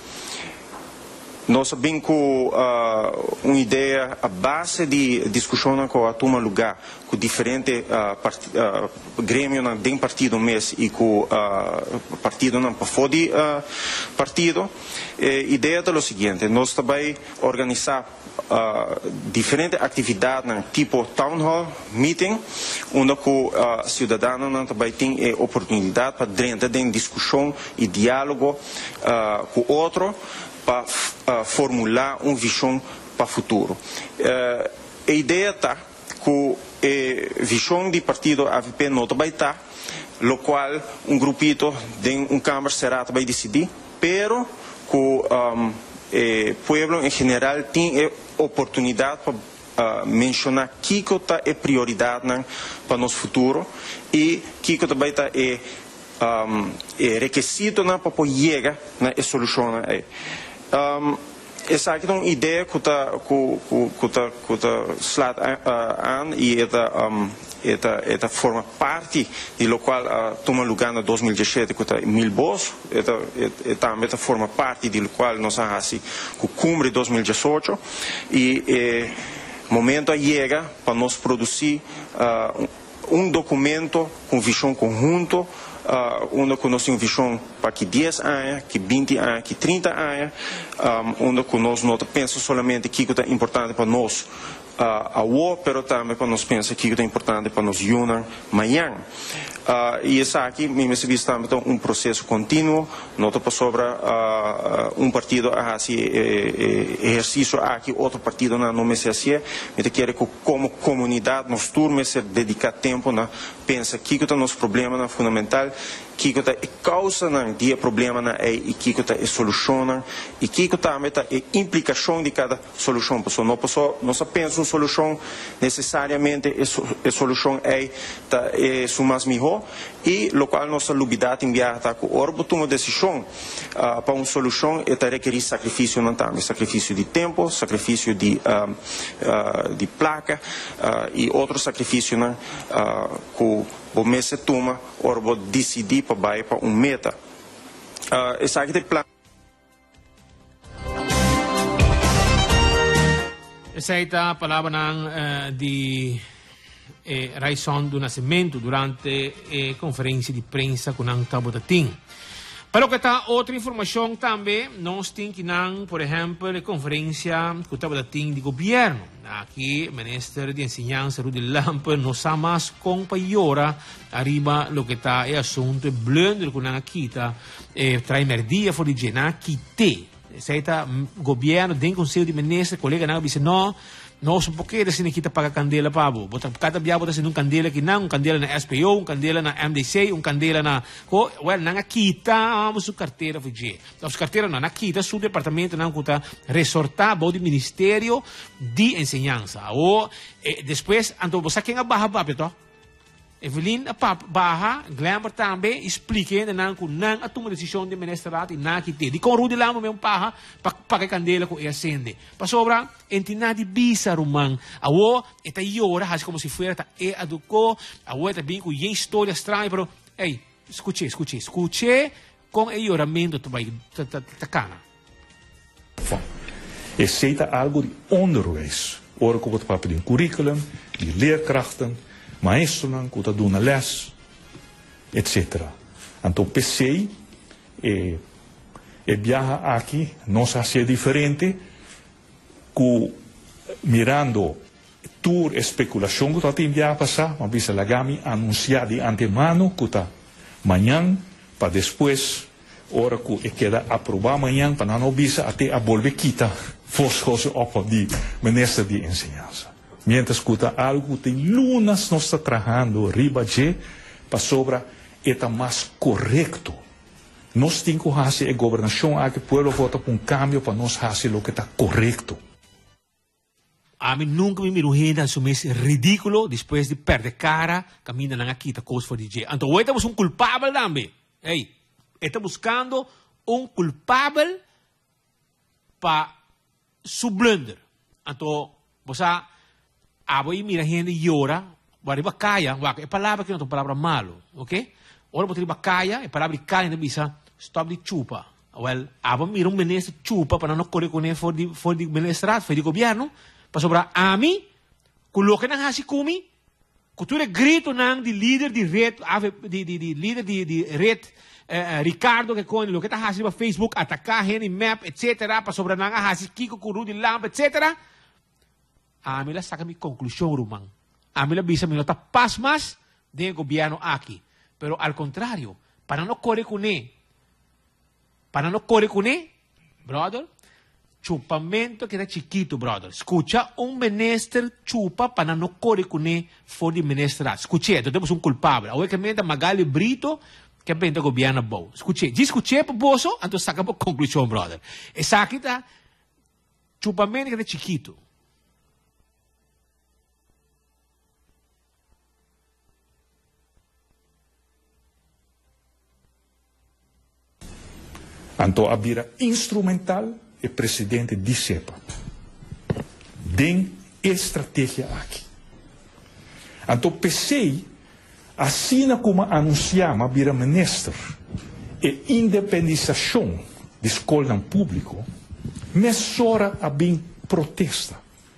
Nós sabemos que uh, uma ideia, a base de discussão com a turma lugar, com diferentes uh, uh, grêmios dentro do partido mesmo e com o uh, partido não para fora do uh, partido, a ideia é o seguinte: nós também organizar uh, diferentes atividades, tipo town hall meeting, onde o uh, cidadão também tem a oportunidade para dentro da discussão e diálogo uh, com o outro, para uh, formular uma visão para o futuro. Uh, a ideia está que a visão do partido A V P não vai estar, no qual um grupito de um câmara será vai decidir, pero que um, o povo em geral tem a oportunidade para uh, mencionar o que é prioridade para o nosso futuro e o que vai estar é um, requisito para poder chegar na solução aí. Um, essa aqui é uma ideia que está que está que está slat aan e esta um, esta esta forma parte de lo qual uh, toma lugar na dois mil e dezessete que está Mil Bos, esta esta esta forma parte de lo qual nós fazemos com Cumbre dois mil e dezoito e eh, momento chega para nós produzir uh, um documento com visão conjunto. Uh, onde nós temos visão para que dez anos, que vinte anos, que trinta anos, um, onde nós não pensamos somente que é importante para nós uh, mas também para nós pensar que é importante para nós unir amanhã. Uh, e isso aqui, me se vista também um processo contínuo, não para sobre uh, um partido a fazer eh, eh, exercício aqui, outro partido não me se assim, mas quer que como comunidade nós turmas dedicar tempo na pensar que é o nosso problema fundamental, que tá causa não dia problema na é e que tá soluciona e que também tá implicação de cada solução, pessoal não posso não só pensa uma solução necessariamente a solução é tá é mais melhor e local nossa lubidade enviar tá com orbo toma decisão uh, para uma solução e tá requerir sacrifício não também sacrifício de tempo, sacrifício de uh, uh, de placa uh, e outro sacrifício não uh, com o mês se toma orbo decidir para vai para um meta uh, essa aqui de plan essa é a palavra uh, de eh, Raison do Nascimento durante a eh, conferência de prensa com o Tabotatim. Para que está outra informação também, nós temos que, por exemplo, a conferência com o Tabotatim de governo. Aqui, o ministro de Enseñanza, Rudy Lamper, não sabe mais como para agora arriba o que está o assunto, o blunder com a quita, eh, trai merdia for de na quite. Seita governo, den conselho de ministro, colega não disse não, nós um pouquinho assim aqui paga candela pabo, bota cada dia bota assim um candela aqui não, um candela na S P O, um candela na M D C, um candela na, well, na quita, vamos o carteira fugir, os carteira não na quita, seu departamento não cuta resortar do ministério de enseñanza, ou eh, depois ando você quem a barra papo Evelyn a pap barra, Glamour também explique na não não a toma decisão de ministrado e na que te. Di com Rudy Lamo mesmo barra para para candela com acende. Para sobra entidade bisa rumang. Awo eta iora has como se fuera ta e aduco, awo eta bem com história estranha, pero ei, escute, escute, escute com e oramento tu vai ta cana. Je ziet algo de onderwijs. Ora komt het papier in curriculum, die leerkrachten. Maestros que estão dando les, etcétera. Então, pensei, eh, e viaja aqui, não se hace diferente, que mirando toda especulação que está em viajar passar, mas bisa lagami anunciar de antemano que está amanhã, para depois, hora que queda aprovar amanhã, para não bisa até a volver quita, foscose op de ministro de enseñanza. Mientras que algo tem lunas nós está trabalhando riba de para sobra está mais correto. Nós temos que fazer a governação aqui o povo vota por um cambio para nós fazer o que está correto. A mim nunca me miro gente assumir ridículo depois de perder cara caminha na aqui tá coisa for D J. Então hoje temos um culpável também. Ei, está buscando um culpável para su blunder. Então você Aboy mira gente llora, arriba calla, é palavra que não é palavra malo, ok? Ora botar arriba calla, é palavra de calla, não bisa stop de chupa. Well, abo mira um ministro chupa para não correr com ele for de for de ministrado, for de governo, para sobrar a mim, coloca na hasi kumi, cultura grito nang de líder de rede, de de de líder de de rede Uh, Ricardo que com o que está fazendo no Facebook, atacar gente, map, etcétera, para sobrar nang hasi Kiko, Kurudi, Lamp, etcétera. A mí la saca mi conclusión, Rumán. A mí la visa me nota paz más del gobierno aquí. Pero al contrario, para no correr con él, para no correr con él, brother, chupamento que era chiquito, brother. Escucha, un ministro chupa para no correr con él for de ministrar. Escuché, entonces tenemos un culpable. Ahora que me da Magali Brito, que vende el gobierno bom. Escuché, ya escuché, poboso, entonces saca por conclusión, brother. Esa aquí está, chupamento que era chiquito. Então, a instrumental é presidente de CEPA. Tem estratégia aqui. Então, pensei, assim como anunciar, a vira ministro, a independização da escola pública, mesora a bem protesta.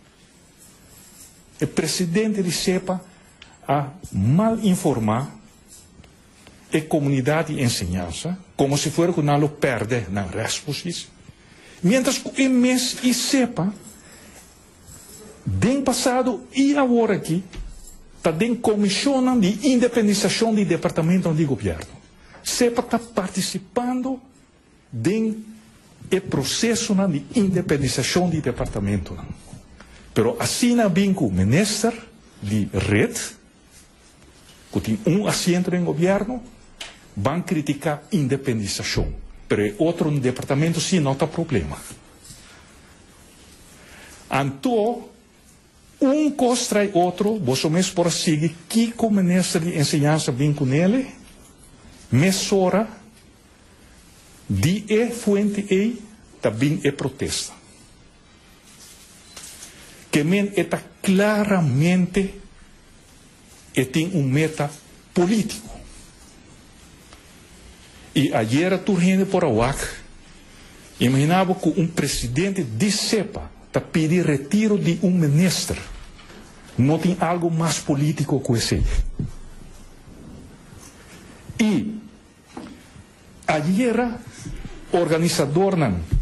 O presidente de CEPA a mal informar a comunidade de enseñanza, como se fuera que não lo perde na respostas, mientras que o M E S e CEPA, den passado e agora aqui, está den comissão de independização do departamento de governo. CEPA está participando do processo de independização do departamento. Pero assim na bem com o ministro de rede, que tem um assento em governo, van criticar independização. Pero outro departamento sim não tem problema. Então, um constrói outro, você mesmo por seguir que como ministro de ensinança vem com ele, mesura de e fuente e também é protesta. Que men está claramente e tem um meta político. E ayer tu gente por a U A C, imaginava que um presidente de CEPA está pedindo retiro de um ministro. Não tem algo mais político que esse. E ayer o organizador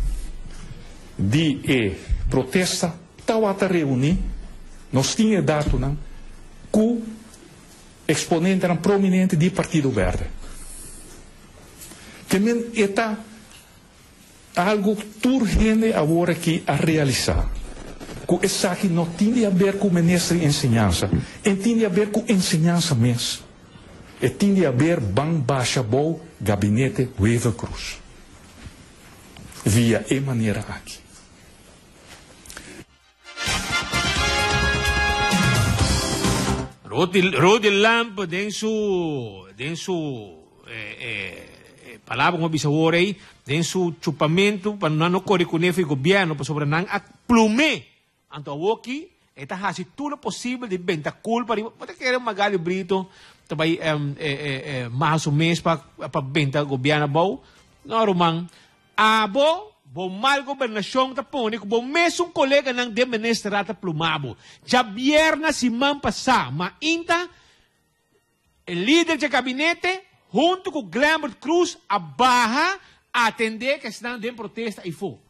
de eh, protesta estava a reunir, nós tínhamos dado com o exponente prominente do Partido Verde. Também está algo urgente agora que a realizar. Que isso aqui não tem a ver com o ministro de ensinança, tem a ver com ensinança mesmo. E tem a ver com baixa bom gabinete Wever Cruz. Via e maneira aqui. Rodi Lamp, dentro, dentro, eh, eh, palavra como bisawore aí, dentro chupamento para não correr com o governo para sobre não plume, então aqui está fazendo tudo possível de benta culpa, pode querer uma galho brito, também é mais um mês para para benta governo bom, não romang, abo bom mal governação tá pone, bom mesmo um colega não de ministra tá plumabo, já vierna semana passada, mas ainda o líder de gabinete junto com Glambert Cruz, a barra a atender que estão de protesta e for.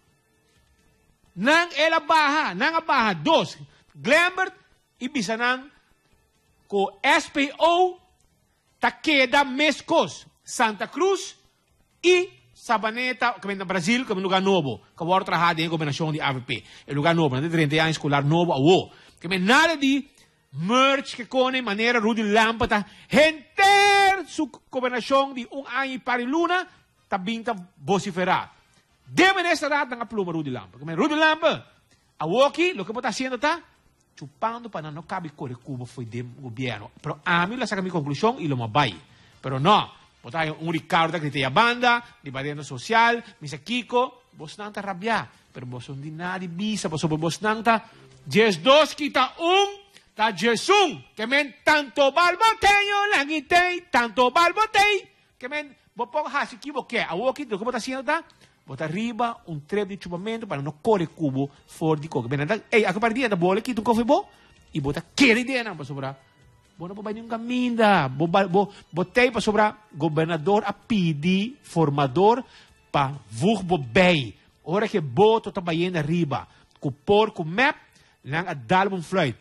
Não ela barra, não a barra, dois, Glambert e Bisanang, com S P O, tá queda mescos, Santa Cruz e Sabaneta, que vem do Brasil, que é um lugar novo, que vai trabalhar em governação de A V P. É um lugar novo, não tem trinta anos escolar novo, ou que vem nada de merge que com maneira Rodi Lamp tá renter sua governação de um ano para luna tá binta vociferar. Deve nessa data na pluma Rodi Lamp. Que Rodi Lamp, a Woki, o que está fazendo tá chupando para não cabe correr Cuba foi de governo. Pero a mim la saca minha conclusão e lo mabai. Pero não, botar um Ricardo que tem a banda, de barreira social, misa Kiko, vos não tá rabiar. Pero vos não de nada bisa, vos vos não tá Jes dos kita um ta Jesum, que men tanto balboteio langitei, tanto balbotei, que men bopo hasi kibo que a woki do como tá sendo tá? Bota arriba um trevo de chupamento para não correr cubo fora de coca. Ben ei, a partir da bola que tu cofe bo e bota querer ideia não para sobrar. Bona po ba yung gaminda, bo bo botei para sobrar governador a pedir formador para vur bo bei. Ora que boto tá baiendo arriba, com por com map, lang a dalbum flight.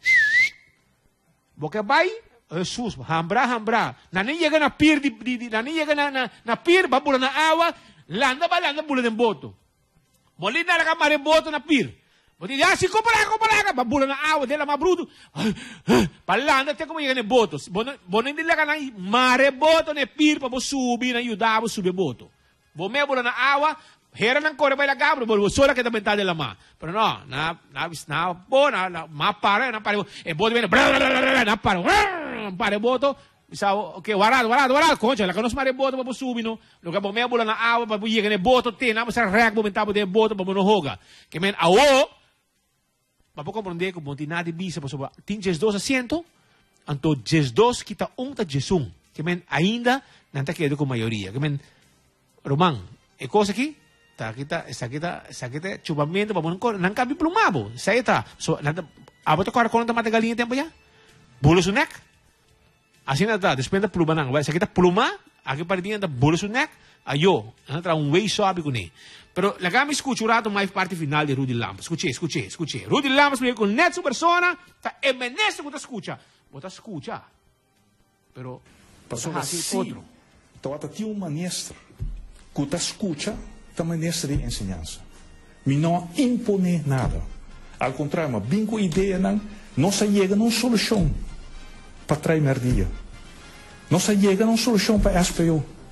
Boke bay, Jesus, hambra, hambra. Nani llega na pir, di, di, di, nani llega na, na, na pir, babula na awa, landa ba, landa bula ng boto. Molina na ka mare boto na pir. Boti, ya, si kupala, kupala ka, babula na awa, dela mabruto. Palanda, te como llega na boto. Bono, bono hindi lang ka na mare boto na pir, pa bo subi, na yudabo, subi boto. Bome bula na awa, hera ng kore bay lagabro, bo sola que também tá de lama. Pero no, na na na bo na, na mapara, na pare. E boto vem na pare. Pare boto, bisa okay, warado, warado, warado, concha, la que nos mare boto pa subi no. Lo que bome bula na awa, pa yega ne boto te, na sa rek momentabo de boto pa no hoga. Que men awo, pa po comprender que monti nada bisa pa soba. Tinges dos asiento, anto jes dos kita um ta jesum. Que men ainda nanta quedo com maioria. Que men Romang, e cosa aqui? Tá, kita, essa kita, essa kita chupamento para não não cabe plumabo. Sai tá. So, nada, abato cara com mata galinha tempo já. Bolo sunek. Assim nada, despenda pluma não. Vai, essa kita pluma, aqui partidinha da bolo sunek. Ayo, entra um way sobe com ele. Pero la gama escuchurato mais parte final de Rodi Lamp. Escuche, escuche, escuche. Rodi Lamp explica con net su persona, tá e menesto que tá escucha. Bota escucha. Pero passou assim outro. Então até tinha um ministro que tá escucha da ministra de ensinança. Me não impõe nada. Ao contrário, mas bem com ideia não, não se chega a uma solução para trair merdia. Não se chega a uma solução para S P O.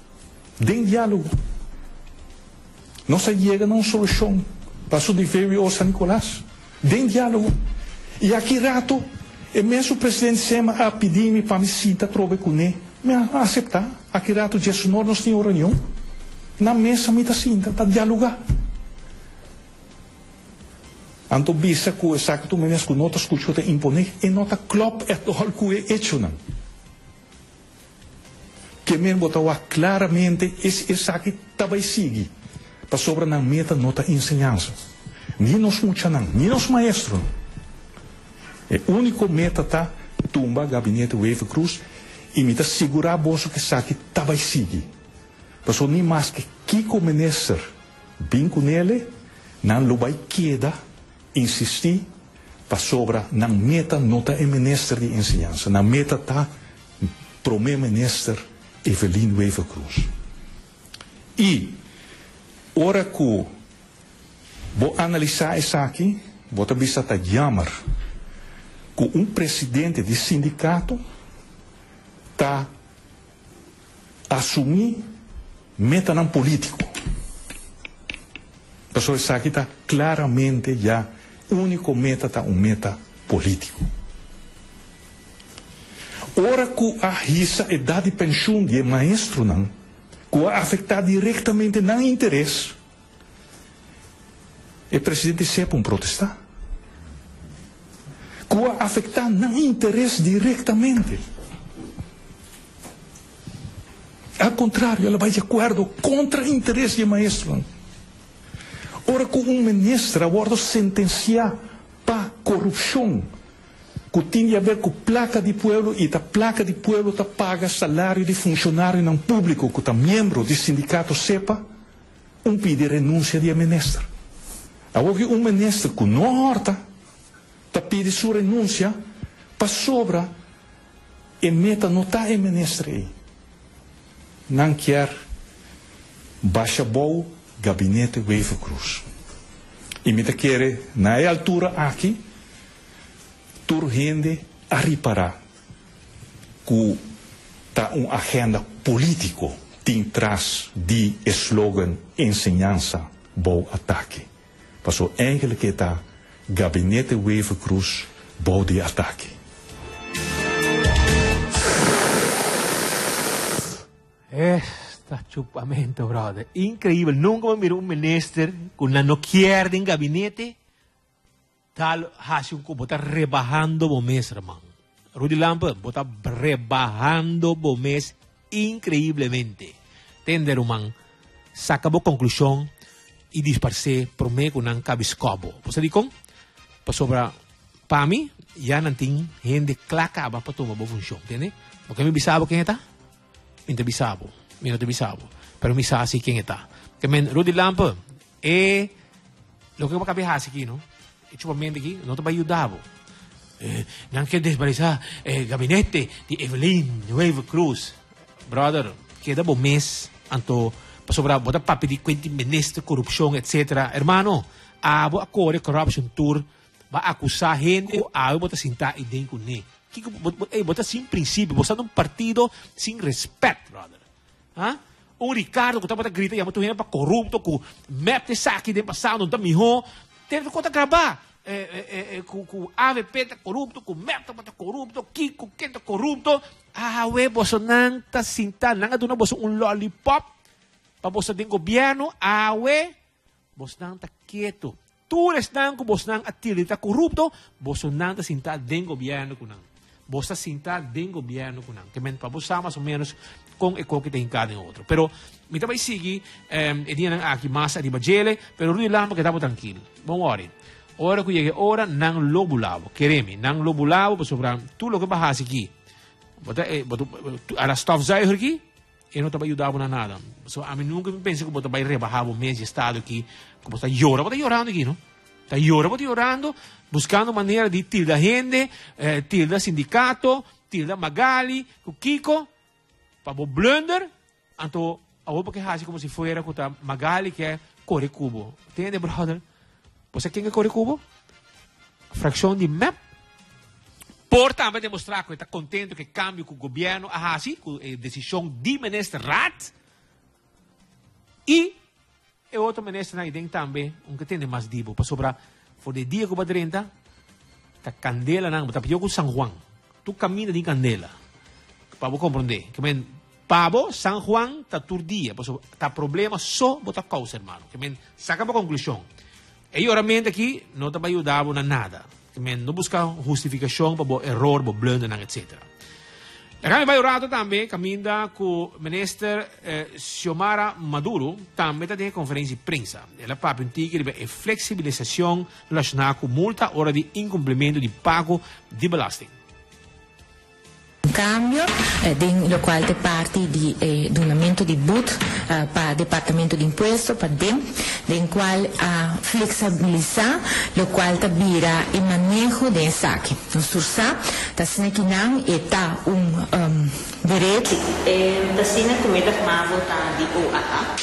Den diálogo. Não se chega a uma solução para o nível de San Nicolás. Den diálogo. E aqui rato, é mesmo o presidente Sema a pedir-me para me sentar trove com ele. Me aceitar. Aqui rato, Jesus, nós não temos reunião. Na mesa, me está sinta, está dialogar. Anto bisa ku sak tu menes ku notas ku chota impone e nota klop et hol ku e hecho nan. Que men botawa claramente esse esse tabai sigi. Pa sobra na meta nota ensinança. Ni nos muchanan, ni nos maestro. E único meta tá tumba gabinete Wave Cruz e me tá segurar bolso que saque tabai sigi. Passou ni mais que Kiko Menester bem com ele, não lo vai queda insistir para sobra na meta nota e minister de ensinança. Na meta tá primeiro minister Evelyn Wave Cruz. E ora que vou analisar isso aqui, vou também estar jammer que um presidente de sindicato tá assumir meta não político. Pessoal, isso aqui está claramente já o único meta está um meta político. Ora que a risa e idade de pensão de maestro não, que vai afetar diretamente não interesse, o presidente sempre um protestar. Que vai afetar não interesse diretamente. Ao contrário, ela vai de acordo contra o interesse de maestro. Ora que um ministro agora sentenciar para corrupção, que tem a ver com placa de pueblo e a placa de pueblo tá paga salário de funcionário não público, que tá membro do sindicato SEPA, um pede renúncia de ministro. Agora que um ministro que não horta, tá pede sua renúncia, para sobra, e meta não tá em ministro aí. Não quer baixa boa gabinete Wave Cruz. E me quer, na altura aqui, tur gente a reparar que está uma agenda política tem traz de slogan ensinança bom ataque. Passou eigenlijk que está gabinete Wave Cruz bom de ataque. Esta chupamento, brother. Increíble. Nunca me miró un ministro con la no quiere en gabinete. Tal hace un bota rebajando bomes, hermano. Rudy Lampe bota rebajando bomes increíblemente. Tender, man. Sacabo conclusión y disparse prome con un cabiscobo. Pues digo, pues sobra para mí ya no tiene gente claca para tomar boa función, ¿entiendes? Porque me bisabo quién está. Inte bisabo, mi no te bisabo, pero mi sa si quién está. Que men Rudy Lampe, eh, lo que va a cambiar aquí, ¿no? E chupamente aquí, no te va a ayudar. Eh, no que desvalorizar el gabinete de Evelyn Wave Cruz. Brother, queda bom mes, anto, para sobrar, bota papi de cuenta ministro, corrupción, etcétera. Hermano, abo a core corruption tour, va a acusar gente, abo bota sinta e den com ne. Ei, bota sem princípio, você num partido sem respeito, brother. Ah? Um Ricardo que estava gritando, e muito para corrupto, com map de saque de passado, não está melhor. Tem que contar gravar. Com A V P está corrupto, com map está corrupto, Kiko que está corrupto. Ah, ué, você não está sentado, não está você um lollipop para você ter governo. Ah, ué, você não está quieto. Tu estás com você não está corrupto, você não está sentado dentro do governo com não. Você está dentro do governo com não. Que men para você mais ou menos com o que tem cada outro. Pero me também sigue, e dia aqui mais arriba gele, pero Rudy Lampe que estava tranquilo. Bom hora. Ora que chega hora não lobulavo. Quereme, não lobulavo para sobrar tudo o que vai aqui. Bota bota a stofzuiger aqui, e não vai ajudar na nada. So a mim nunca me pensei que bota vai rebaixar o mês de estado aqui, como está llorando, bota llorando aqui, não? Está llorando, bota llorando, buscando maneira de tilda gente, eh, tilda sindicato, tilda Magali, Kiko, para o blunder, anto a roupa que hace como se fuera com a Magali que é Core Cubo. Entende, brother? Você quem é Core Cubo? Fração de M E P. Por também demonstrar que está contente que cambio com o governo, ah, sim, com a decisão de ministro Rat, E e outro ministro na idem também, um que tem mais dibo, para sobrar, for de dia que vai trinta, tá Candela nang, tá pediu com San Juan, tu caminha de Candela, para você compreender, que men Pabo, San Juan, tá tur dia, para sobrar, tá problema só bota causa, hermano, que men saca para conclusão. E oramente aqui não tá para ajudar na nada, que men não busca justificação para o erro, para o blunder, etcétera. E kami vai orato também, caminda com o ministro eh, Xiomara Maduro, também está em conferência de prensa. Ela papo antiga de flexibilização relacionada com multa hora de incumprimento de pago de belasting. Un cambio eh, del quale te parti di eh, donamento di B U T eh, para il Dipartimento di Imposto, per D E M, del quale a flexibilizar, lo quale tabira il manejo de saque. Non sursa, ta sinekinan e ta un um, direito. Eh, ta sine comida mavo ta di O A A.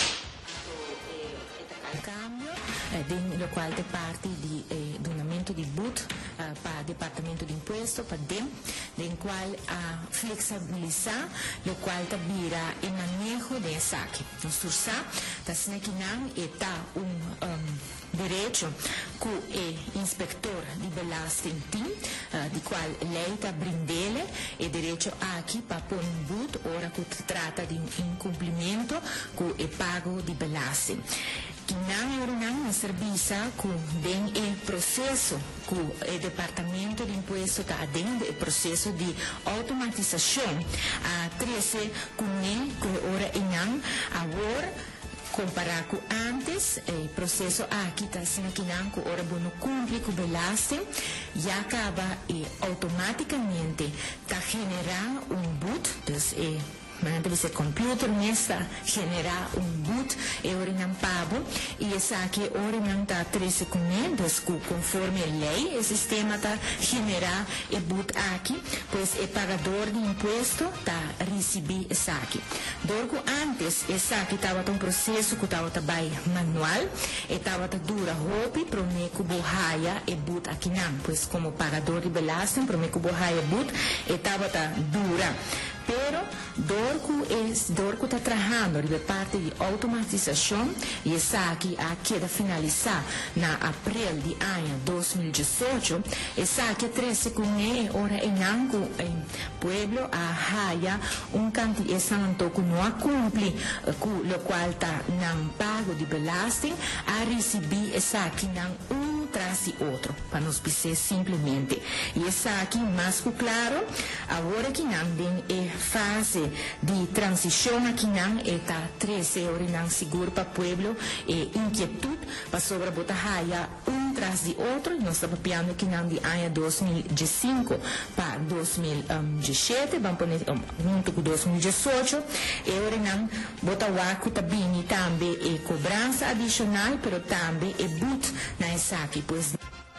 Un cambio eh, del quale te parti di eh, donamento di B U T eh, para il Dipartimento di Imposto, per D E M, del quale a flexibilizar, lo quale tabira il manejo de saque. Non sursa, ta sinekinan e ta un um, direito que o inspector de belasting team, uh, di qual lei ta brindele e direito aqui para pôr um B U T, ora que se trata de incumprimento com o pago de belasting. Que não é um serviço que tem o processo que o Departamento de Imposto está dentro do processo de automatização. A treze com ele, que ora não, agora comparar com antes, o processo aqui está sendo que não, que ora não cumpre com o belasting, e acaba e automaticamente está generando um B U T, então, mas deve ser computer nesta generar um B U T e ora não pago e essa aqui ora não está treze com ele, conforme a lei o sistema está generar o B U T aqui, pois o pagador de imposto está receber essa aqui. Dorco antes essa aqui estava um processo que estava também manual e estava dura roupa para me que borraia e B U T aqui não, pois como pagador de belasting para me que borraia B U T e estava dura. Pero Dorco es Dorco está trabajando de parte de automatização e essa aqui a queda finalizar na abril de ano dois mil e dezoito. Essa aqui treze com ele ora em ango em pueblo a raia um canto essa não toco não cumpre com o qual tá não pago de belasting a receber essa aqui não um traz de outro para nos dizer simplesmente e essa aqui mais claro agora que não tem fase de transição aqui não está treze horas não seguro para o pueblo e inquietude para sobre a botarraia um traz de outro nós estamos piando que não de ano dois mil e cinco para dois mil e dezessete vamos pôr junto com dois mil e dezoito e agora não botar o arco também também e cobrança adicional pero também e B U T na essa aqui pois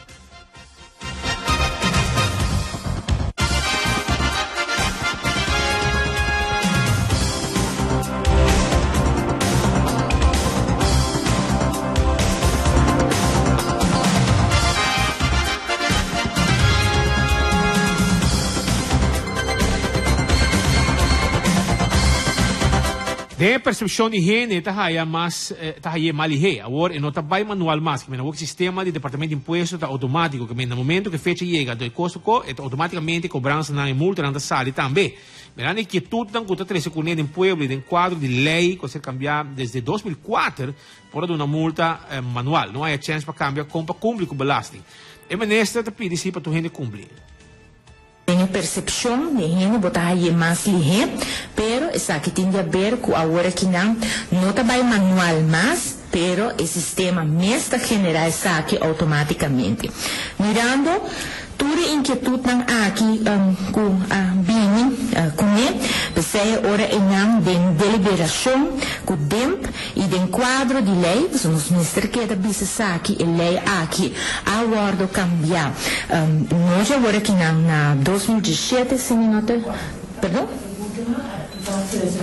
De percepção de higiene está aí mais está aí mal higiene agora não está bem manual mais que o sistema de departamento de imposto está automático que no momento que fecha chega do custo co é automaticamente cobrança na multa na sala também mas que tudo não custa treze com em pueblo em quadro de lei que ser cambiar desde dois mil e quatro por uma multa eh, manual não há chance para cambiar com para cumprir com belasting e ministra te pede se para tu gente cumprir. Tem percepção de gente botar aí mais ligeiro, pero essa que tem a ver com a hora que não não está bem manual mais, pero o sistema mesmo generar essa aqui automaticamente. Mirando toda inquietude não aqui um, com a Bini, uh, com ele, pensei ora em não de deliberação com o D E M e de quadro de lei, os ministros que da bisa aqui e lei aqui, aguardo cambiar. Um, nós agora que não na dois mil e dezessete, se me nota, perdão?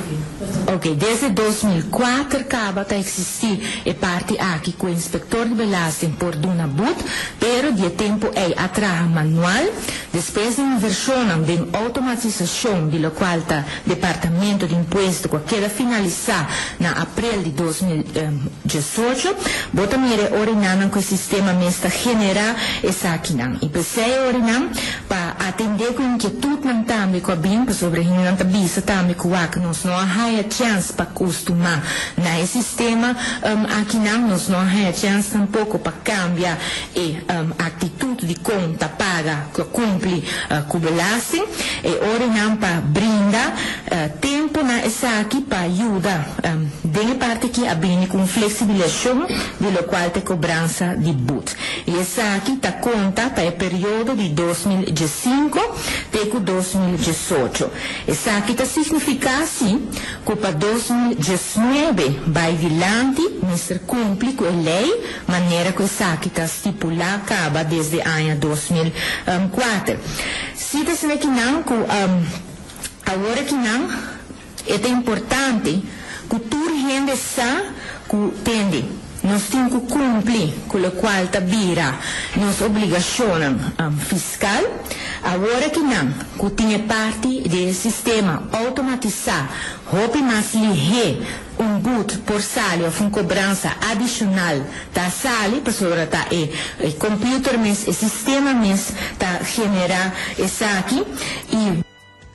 Ok, desde dois mil e quatro acaba a existir a parte aqui com o inspector de belasting por Duna Boot, pero de tempo é atrás manual, depois de versão de automatização, de lo qual o Departamento de Imposto que queda finalizar na abril de dois mil e dezoito, bota mire orinan com o sistema mesta generar essa aqui não. E pensei orinan para atender com inquietude não também com a bim, para sobre não tabisa também com a que nós não há chance para acostumar na sistema um, aqui não nós não há chance tampouco para cambiar e um, atitude de conta paga que cumpre uh, com o belasting e orinan para brindar uh, tempo na essa aqui para ajudar um, de parte que a bim com flexibilização de lo qual te cobrança de boot. E essa aqui está conta para o período de dois mil e cinco até dois mil e dezoito. Essa aqui está significa assim que para dois mil e dezenove vai vilante, mister cumpre com a lei, maneira que essa aqui está estipulada acaba desde o ano dois mil e quatro. Se você que não, que um, agora que não, é importante que tu rende essa que tende. Nós temos que cumprir com o qual tabira nossa obrigação um, fiscal. Agora que não, que tinha parte do sistema automatizar, roupa mais ligeiro, um boot por sala ou uma cobrança adicional da sala, para sobre tá e o computer mes, o sistema mes tá generar essa aqui e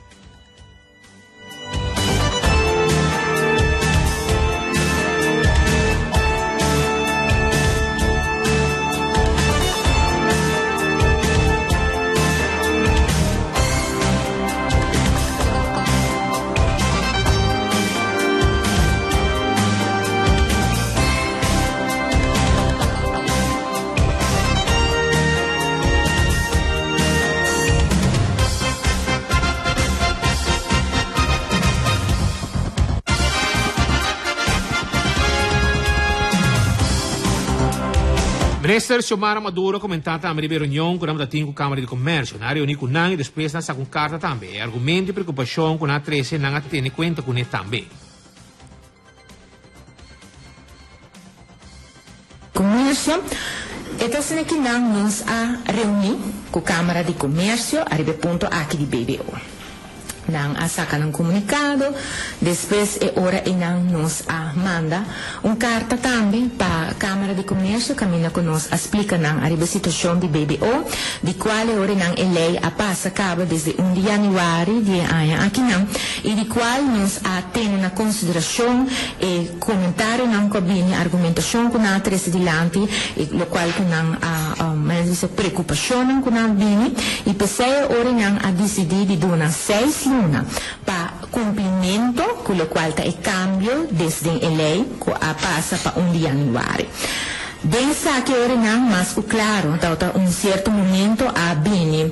Minister Xiomara Maduro commentata a Ribeiro União com a tinha com a Câmara de Comércio. Na reunião com Nang e depois nessa com carta também. Argumento e preocupação com a treze não tem conta com ele também. Comércio, esta semana que nós a reunir com a Câmara de Comércio, arriba ponto aqui de B B O. Nang a saca ng comunicado, depois é hora e nang nos a manda um carta também para a Câmara de Comércio, caminha com nós a explica nang a situação de B B O, de qual é hora nang a lei a passa acaba desde um de januário de ano aqui nang, e de qual nos a tem na consideração e comentário nang cabine, argumentação com a três dilante, e lo qual com nang a, mas essa preocupação com a bini, e pensei hora nang a decidir de donar seis para cumprimento, com o qual está o cambio desde a lei que a passa para um de januário. Densa que ora não, mas o claro, então um certo momento a bini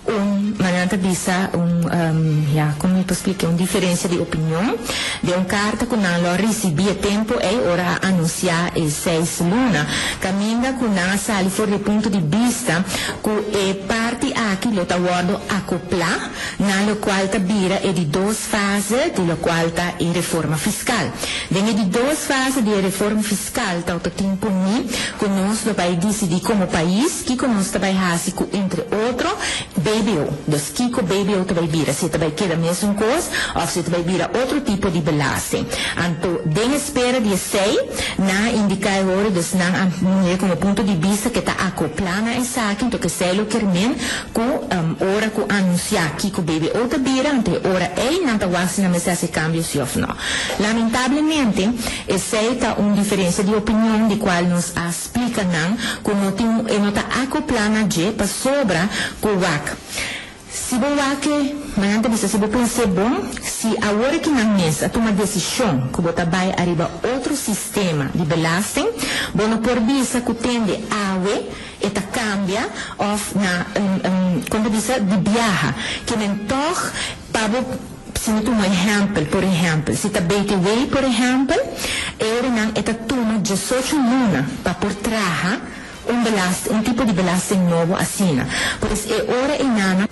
um manata bisa um, um já como eu expliquei uma diferença de opinião de uma carta que não recebia tempo é hora anunciar e seis luna caminha com não sali for de ponto de vista que é parte aqui lo tá guardo acoplar na lo qual tá vira é de duas fases de lo qual tá e reforma fiscal dentro de duas fases de reforma fiscal tá o tempo ni conosco vai decidir como país que conosco vai rásico entre outro B B O dos que o B B O vai vir se vai querer mesmo coisa ou se vai vir outro tipo de belasting então den espera de sei na indicar agora dos na como ponto de vista que está acoplada essa aqui então que sei lo que men com um, hora com anunciar que o B B O tá vir entre hora é não tá quase na mesa esse cambio se ou não lamentavelmente essa é uma diferença de opinião de qual nos explica não como tem não está acoplada de para sobra com o W A C. Se o W A C, mas antes se você pensa bom, se agora que na mesa toma decisão que você vai arriba outro sistema de belasting, bom por vista que tende a we eta cambia of na um, um, quando diz de viaja que mentor para se não toma exemplo, por exemplo, se está bem way, por exemplo, eu não eta toma dezoito luna para por traja um belast, um tipo de belasting novo assim, por isso é hora e nana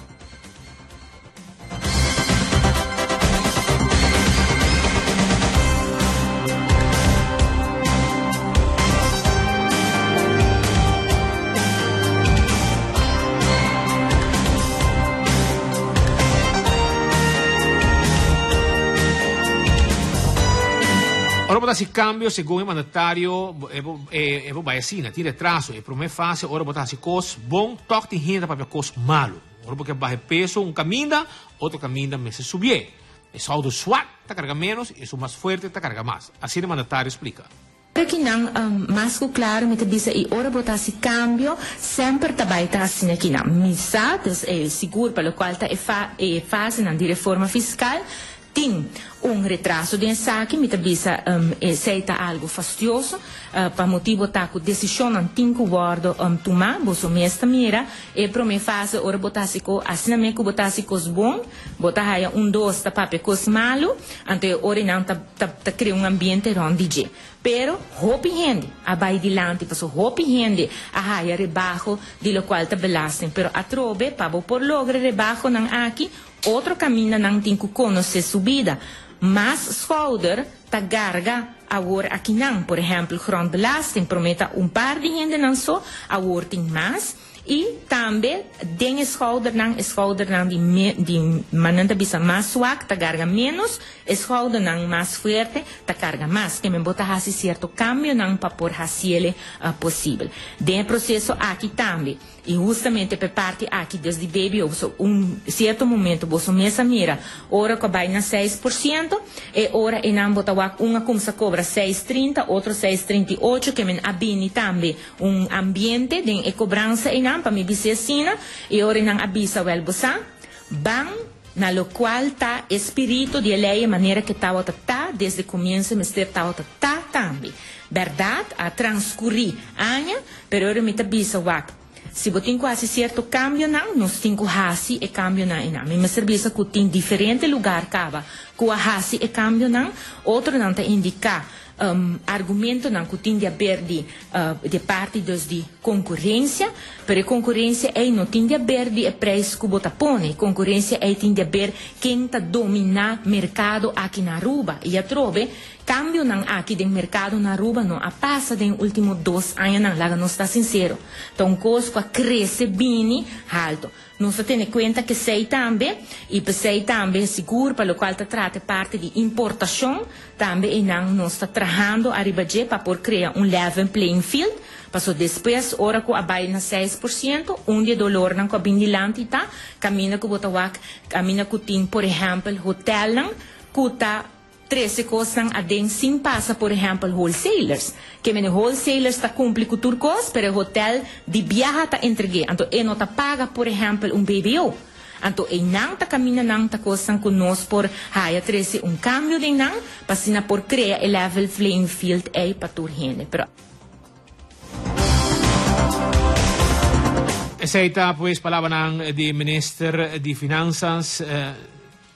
botar esse cambio, segundo o mandatário, é é vai assim, tem retraso, é para uma fase, ora botar esse cos bom, toque tem renda para cos malo. Ora porque barre peso, um caminho, outro caminho, mas se subir. É saldo suave, tá carga menos, e o mais forte, tá carga mais. Assim o mandatário explica. Para que não, um, mais claro, me diz e ora botar esse cambio, sempre também está assim aqui na missa, é seguro para o qual está é fase de reforma fiscal, tem um retraso de saque, me diz um, é seita algo fastidioso, uh, para motivo tá com decisão não tem que guardo um tomar, você mesma mira, e para me fase ora botar se co, assim me que botar se cos bom, botar aí um dois tá para cos malo, ante ora não tá tá tá cria um ambiente onde DJ. Pero hopi gente abai dilante, paso hopi gente a haya rebajo de lo cual te belasten, pero atrobe pabo por logre rebajo nang aqui, outro caminho nang tinku conoce subida, mas schouder ta garga agora aqui não, por exemplo, grondbelasting prometa um par de gente não só, agora tem mais. E também, den schouder não, schouder não de, de mananta bisa mais suave, ta carga menos, schouder não mais forte, ta carga mais, que me bota assim certo cambio não para por assim uh, possível. Den processo aqui também, e justamente per parte aqui desde baby, um certo momento, você mesma mira, ora que vai na seis por cento, e ora e não bota uma como se cobra seis vírgula trinta, outro seis vírgula trinta e oito, que me abine também um ambiente de cobrança e não para me dizer assim, e ora não avisa o elbosan, bang, na lo qual está espírito de lei, maneira que está tá desde o começo, mas está tá também. Verdade, a transcorrer anos, pero ora me avisa o se você tem quase certo cambio não, nós temos hasi e cambio não, não. Mas serviço que tem diferente lugar cava, que a hasi e cambio não, outro não te indica um, argumento não que tem de haver de uh, de parte dos de concorrência, pero concorrência é não tem de haver de preço que bota põe, concorrência é tem de haver quem tá domina mercado aqui na Aruba e a trove cambio não aqui do mercado na Aruba não a passa dos últimos dois anos não lá não está sincero então coisa cresce bem alto não se tem conta que sei também e sei também seguro para o qual está trata parte de importação também e não não está trabalhando a ribaje para por criar um level playing field passou depois hora que abai na seis por cento um de dolor não com a bindilante tá caminha que bota wak caminha que tem por exemplo hotel não que tá treze costas a den sim passa, por exemplo, wholesalers. Que men wholesalers está cumpre com turcos, pero o hotel de viaja está entregue. Então, e não está paga, por exemplo, um B B O. Então, e não está caminhando, não está costas conosco por haya treze um cambio de não, para por criar o level playing field aí para tur gente. Pero essa aí está, pues, palavra ng de Minister de Finanças, eh,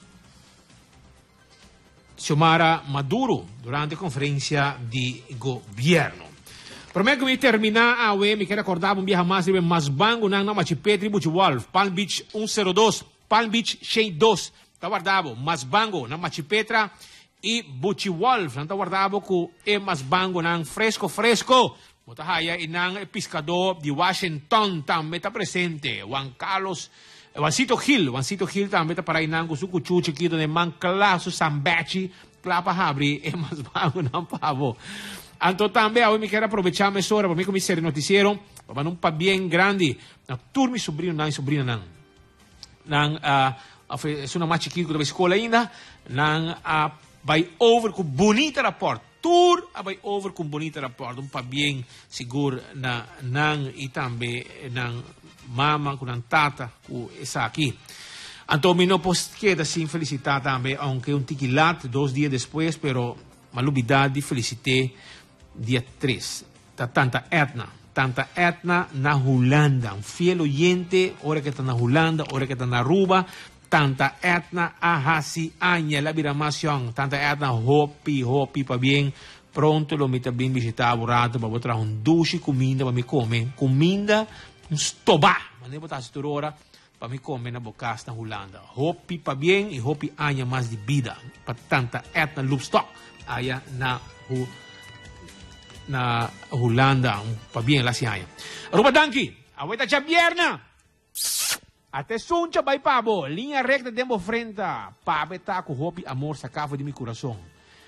Xiomara Maduro durante a conferência de governo. Prometo que terminar a UE, me quero acordar um dia mais de Masbango na Machipetri Buchiwolf, Palm Beach um zero dois, Palm Beach cento e dois. Tá guardado, Masbango na Machipetra e Buchiwolf, não tá guardado com e Masbango na fresco fresco. Motahaya e nang pescador de Washington também está presente, Juan Carlos Juancito Gil, Juancito Gil também está para inang gusto kuchu chiquito de Manclaso Sambachi, Plapa Habri, e mas bago ng pavo. Anto também, hoy me quero aprovechar essa hora, para mim como ser noticiero, para um pa bien grande, na turmi sobrino nang sobrina nang, nang, uh, é uma mais chiquito da escola ainda, nang, uh, vai over com bonita rapport, tur, uh, vai over com bonita rapport, um pa bien seguro na nang, e também nang, mama, com a tata, com essa aqui. Então, me não posso quedar sem felicitar também, aunque um tiquilat, dois dias depois, pero malubidade, felicitei dia três. Tá tanta Etna, tanta Etna na Holanda, um fiel oyente, hora que está na Holanda, hora que está na Aruba, tanta Etna ahasi anya, la biramasyong, tanta Etna hopi, hopi pa bien, pronto lo mi tabim visitar burato, para botar um duche comida para me comer, comida um stobá, mas nem botar essa hora para me comer na bocas na Holanda. Hopi pa bien e hopi anya mais de vida. Para tanta etna loopstock aya na hu, na Holanda, um pa bien la siaya. Ruba danki, aweta chabierna. Até suncha bay pabo, linha recta dembo frente, pabeta com hopi amor sa cava de mi coração.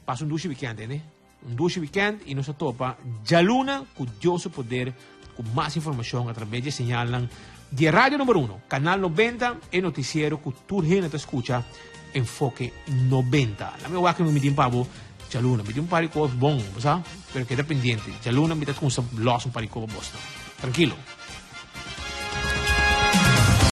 passa un duce weekend, eh? Un duce weekend e nos topa Jaluna curioso poder con más información a través de señal de Radio Número uno, Canal noventa e noticiero que tu gente te escucha Enfoque noventa. La mia guarda che non mi dice pavo Jaluna, mi dice un pari cose buon, sa? Perché è pendiente. Jaluna mi dà con un loss un pari cose bosta. Tranquillo.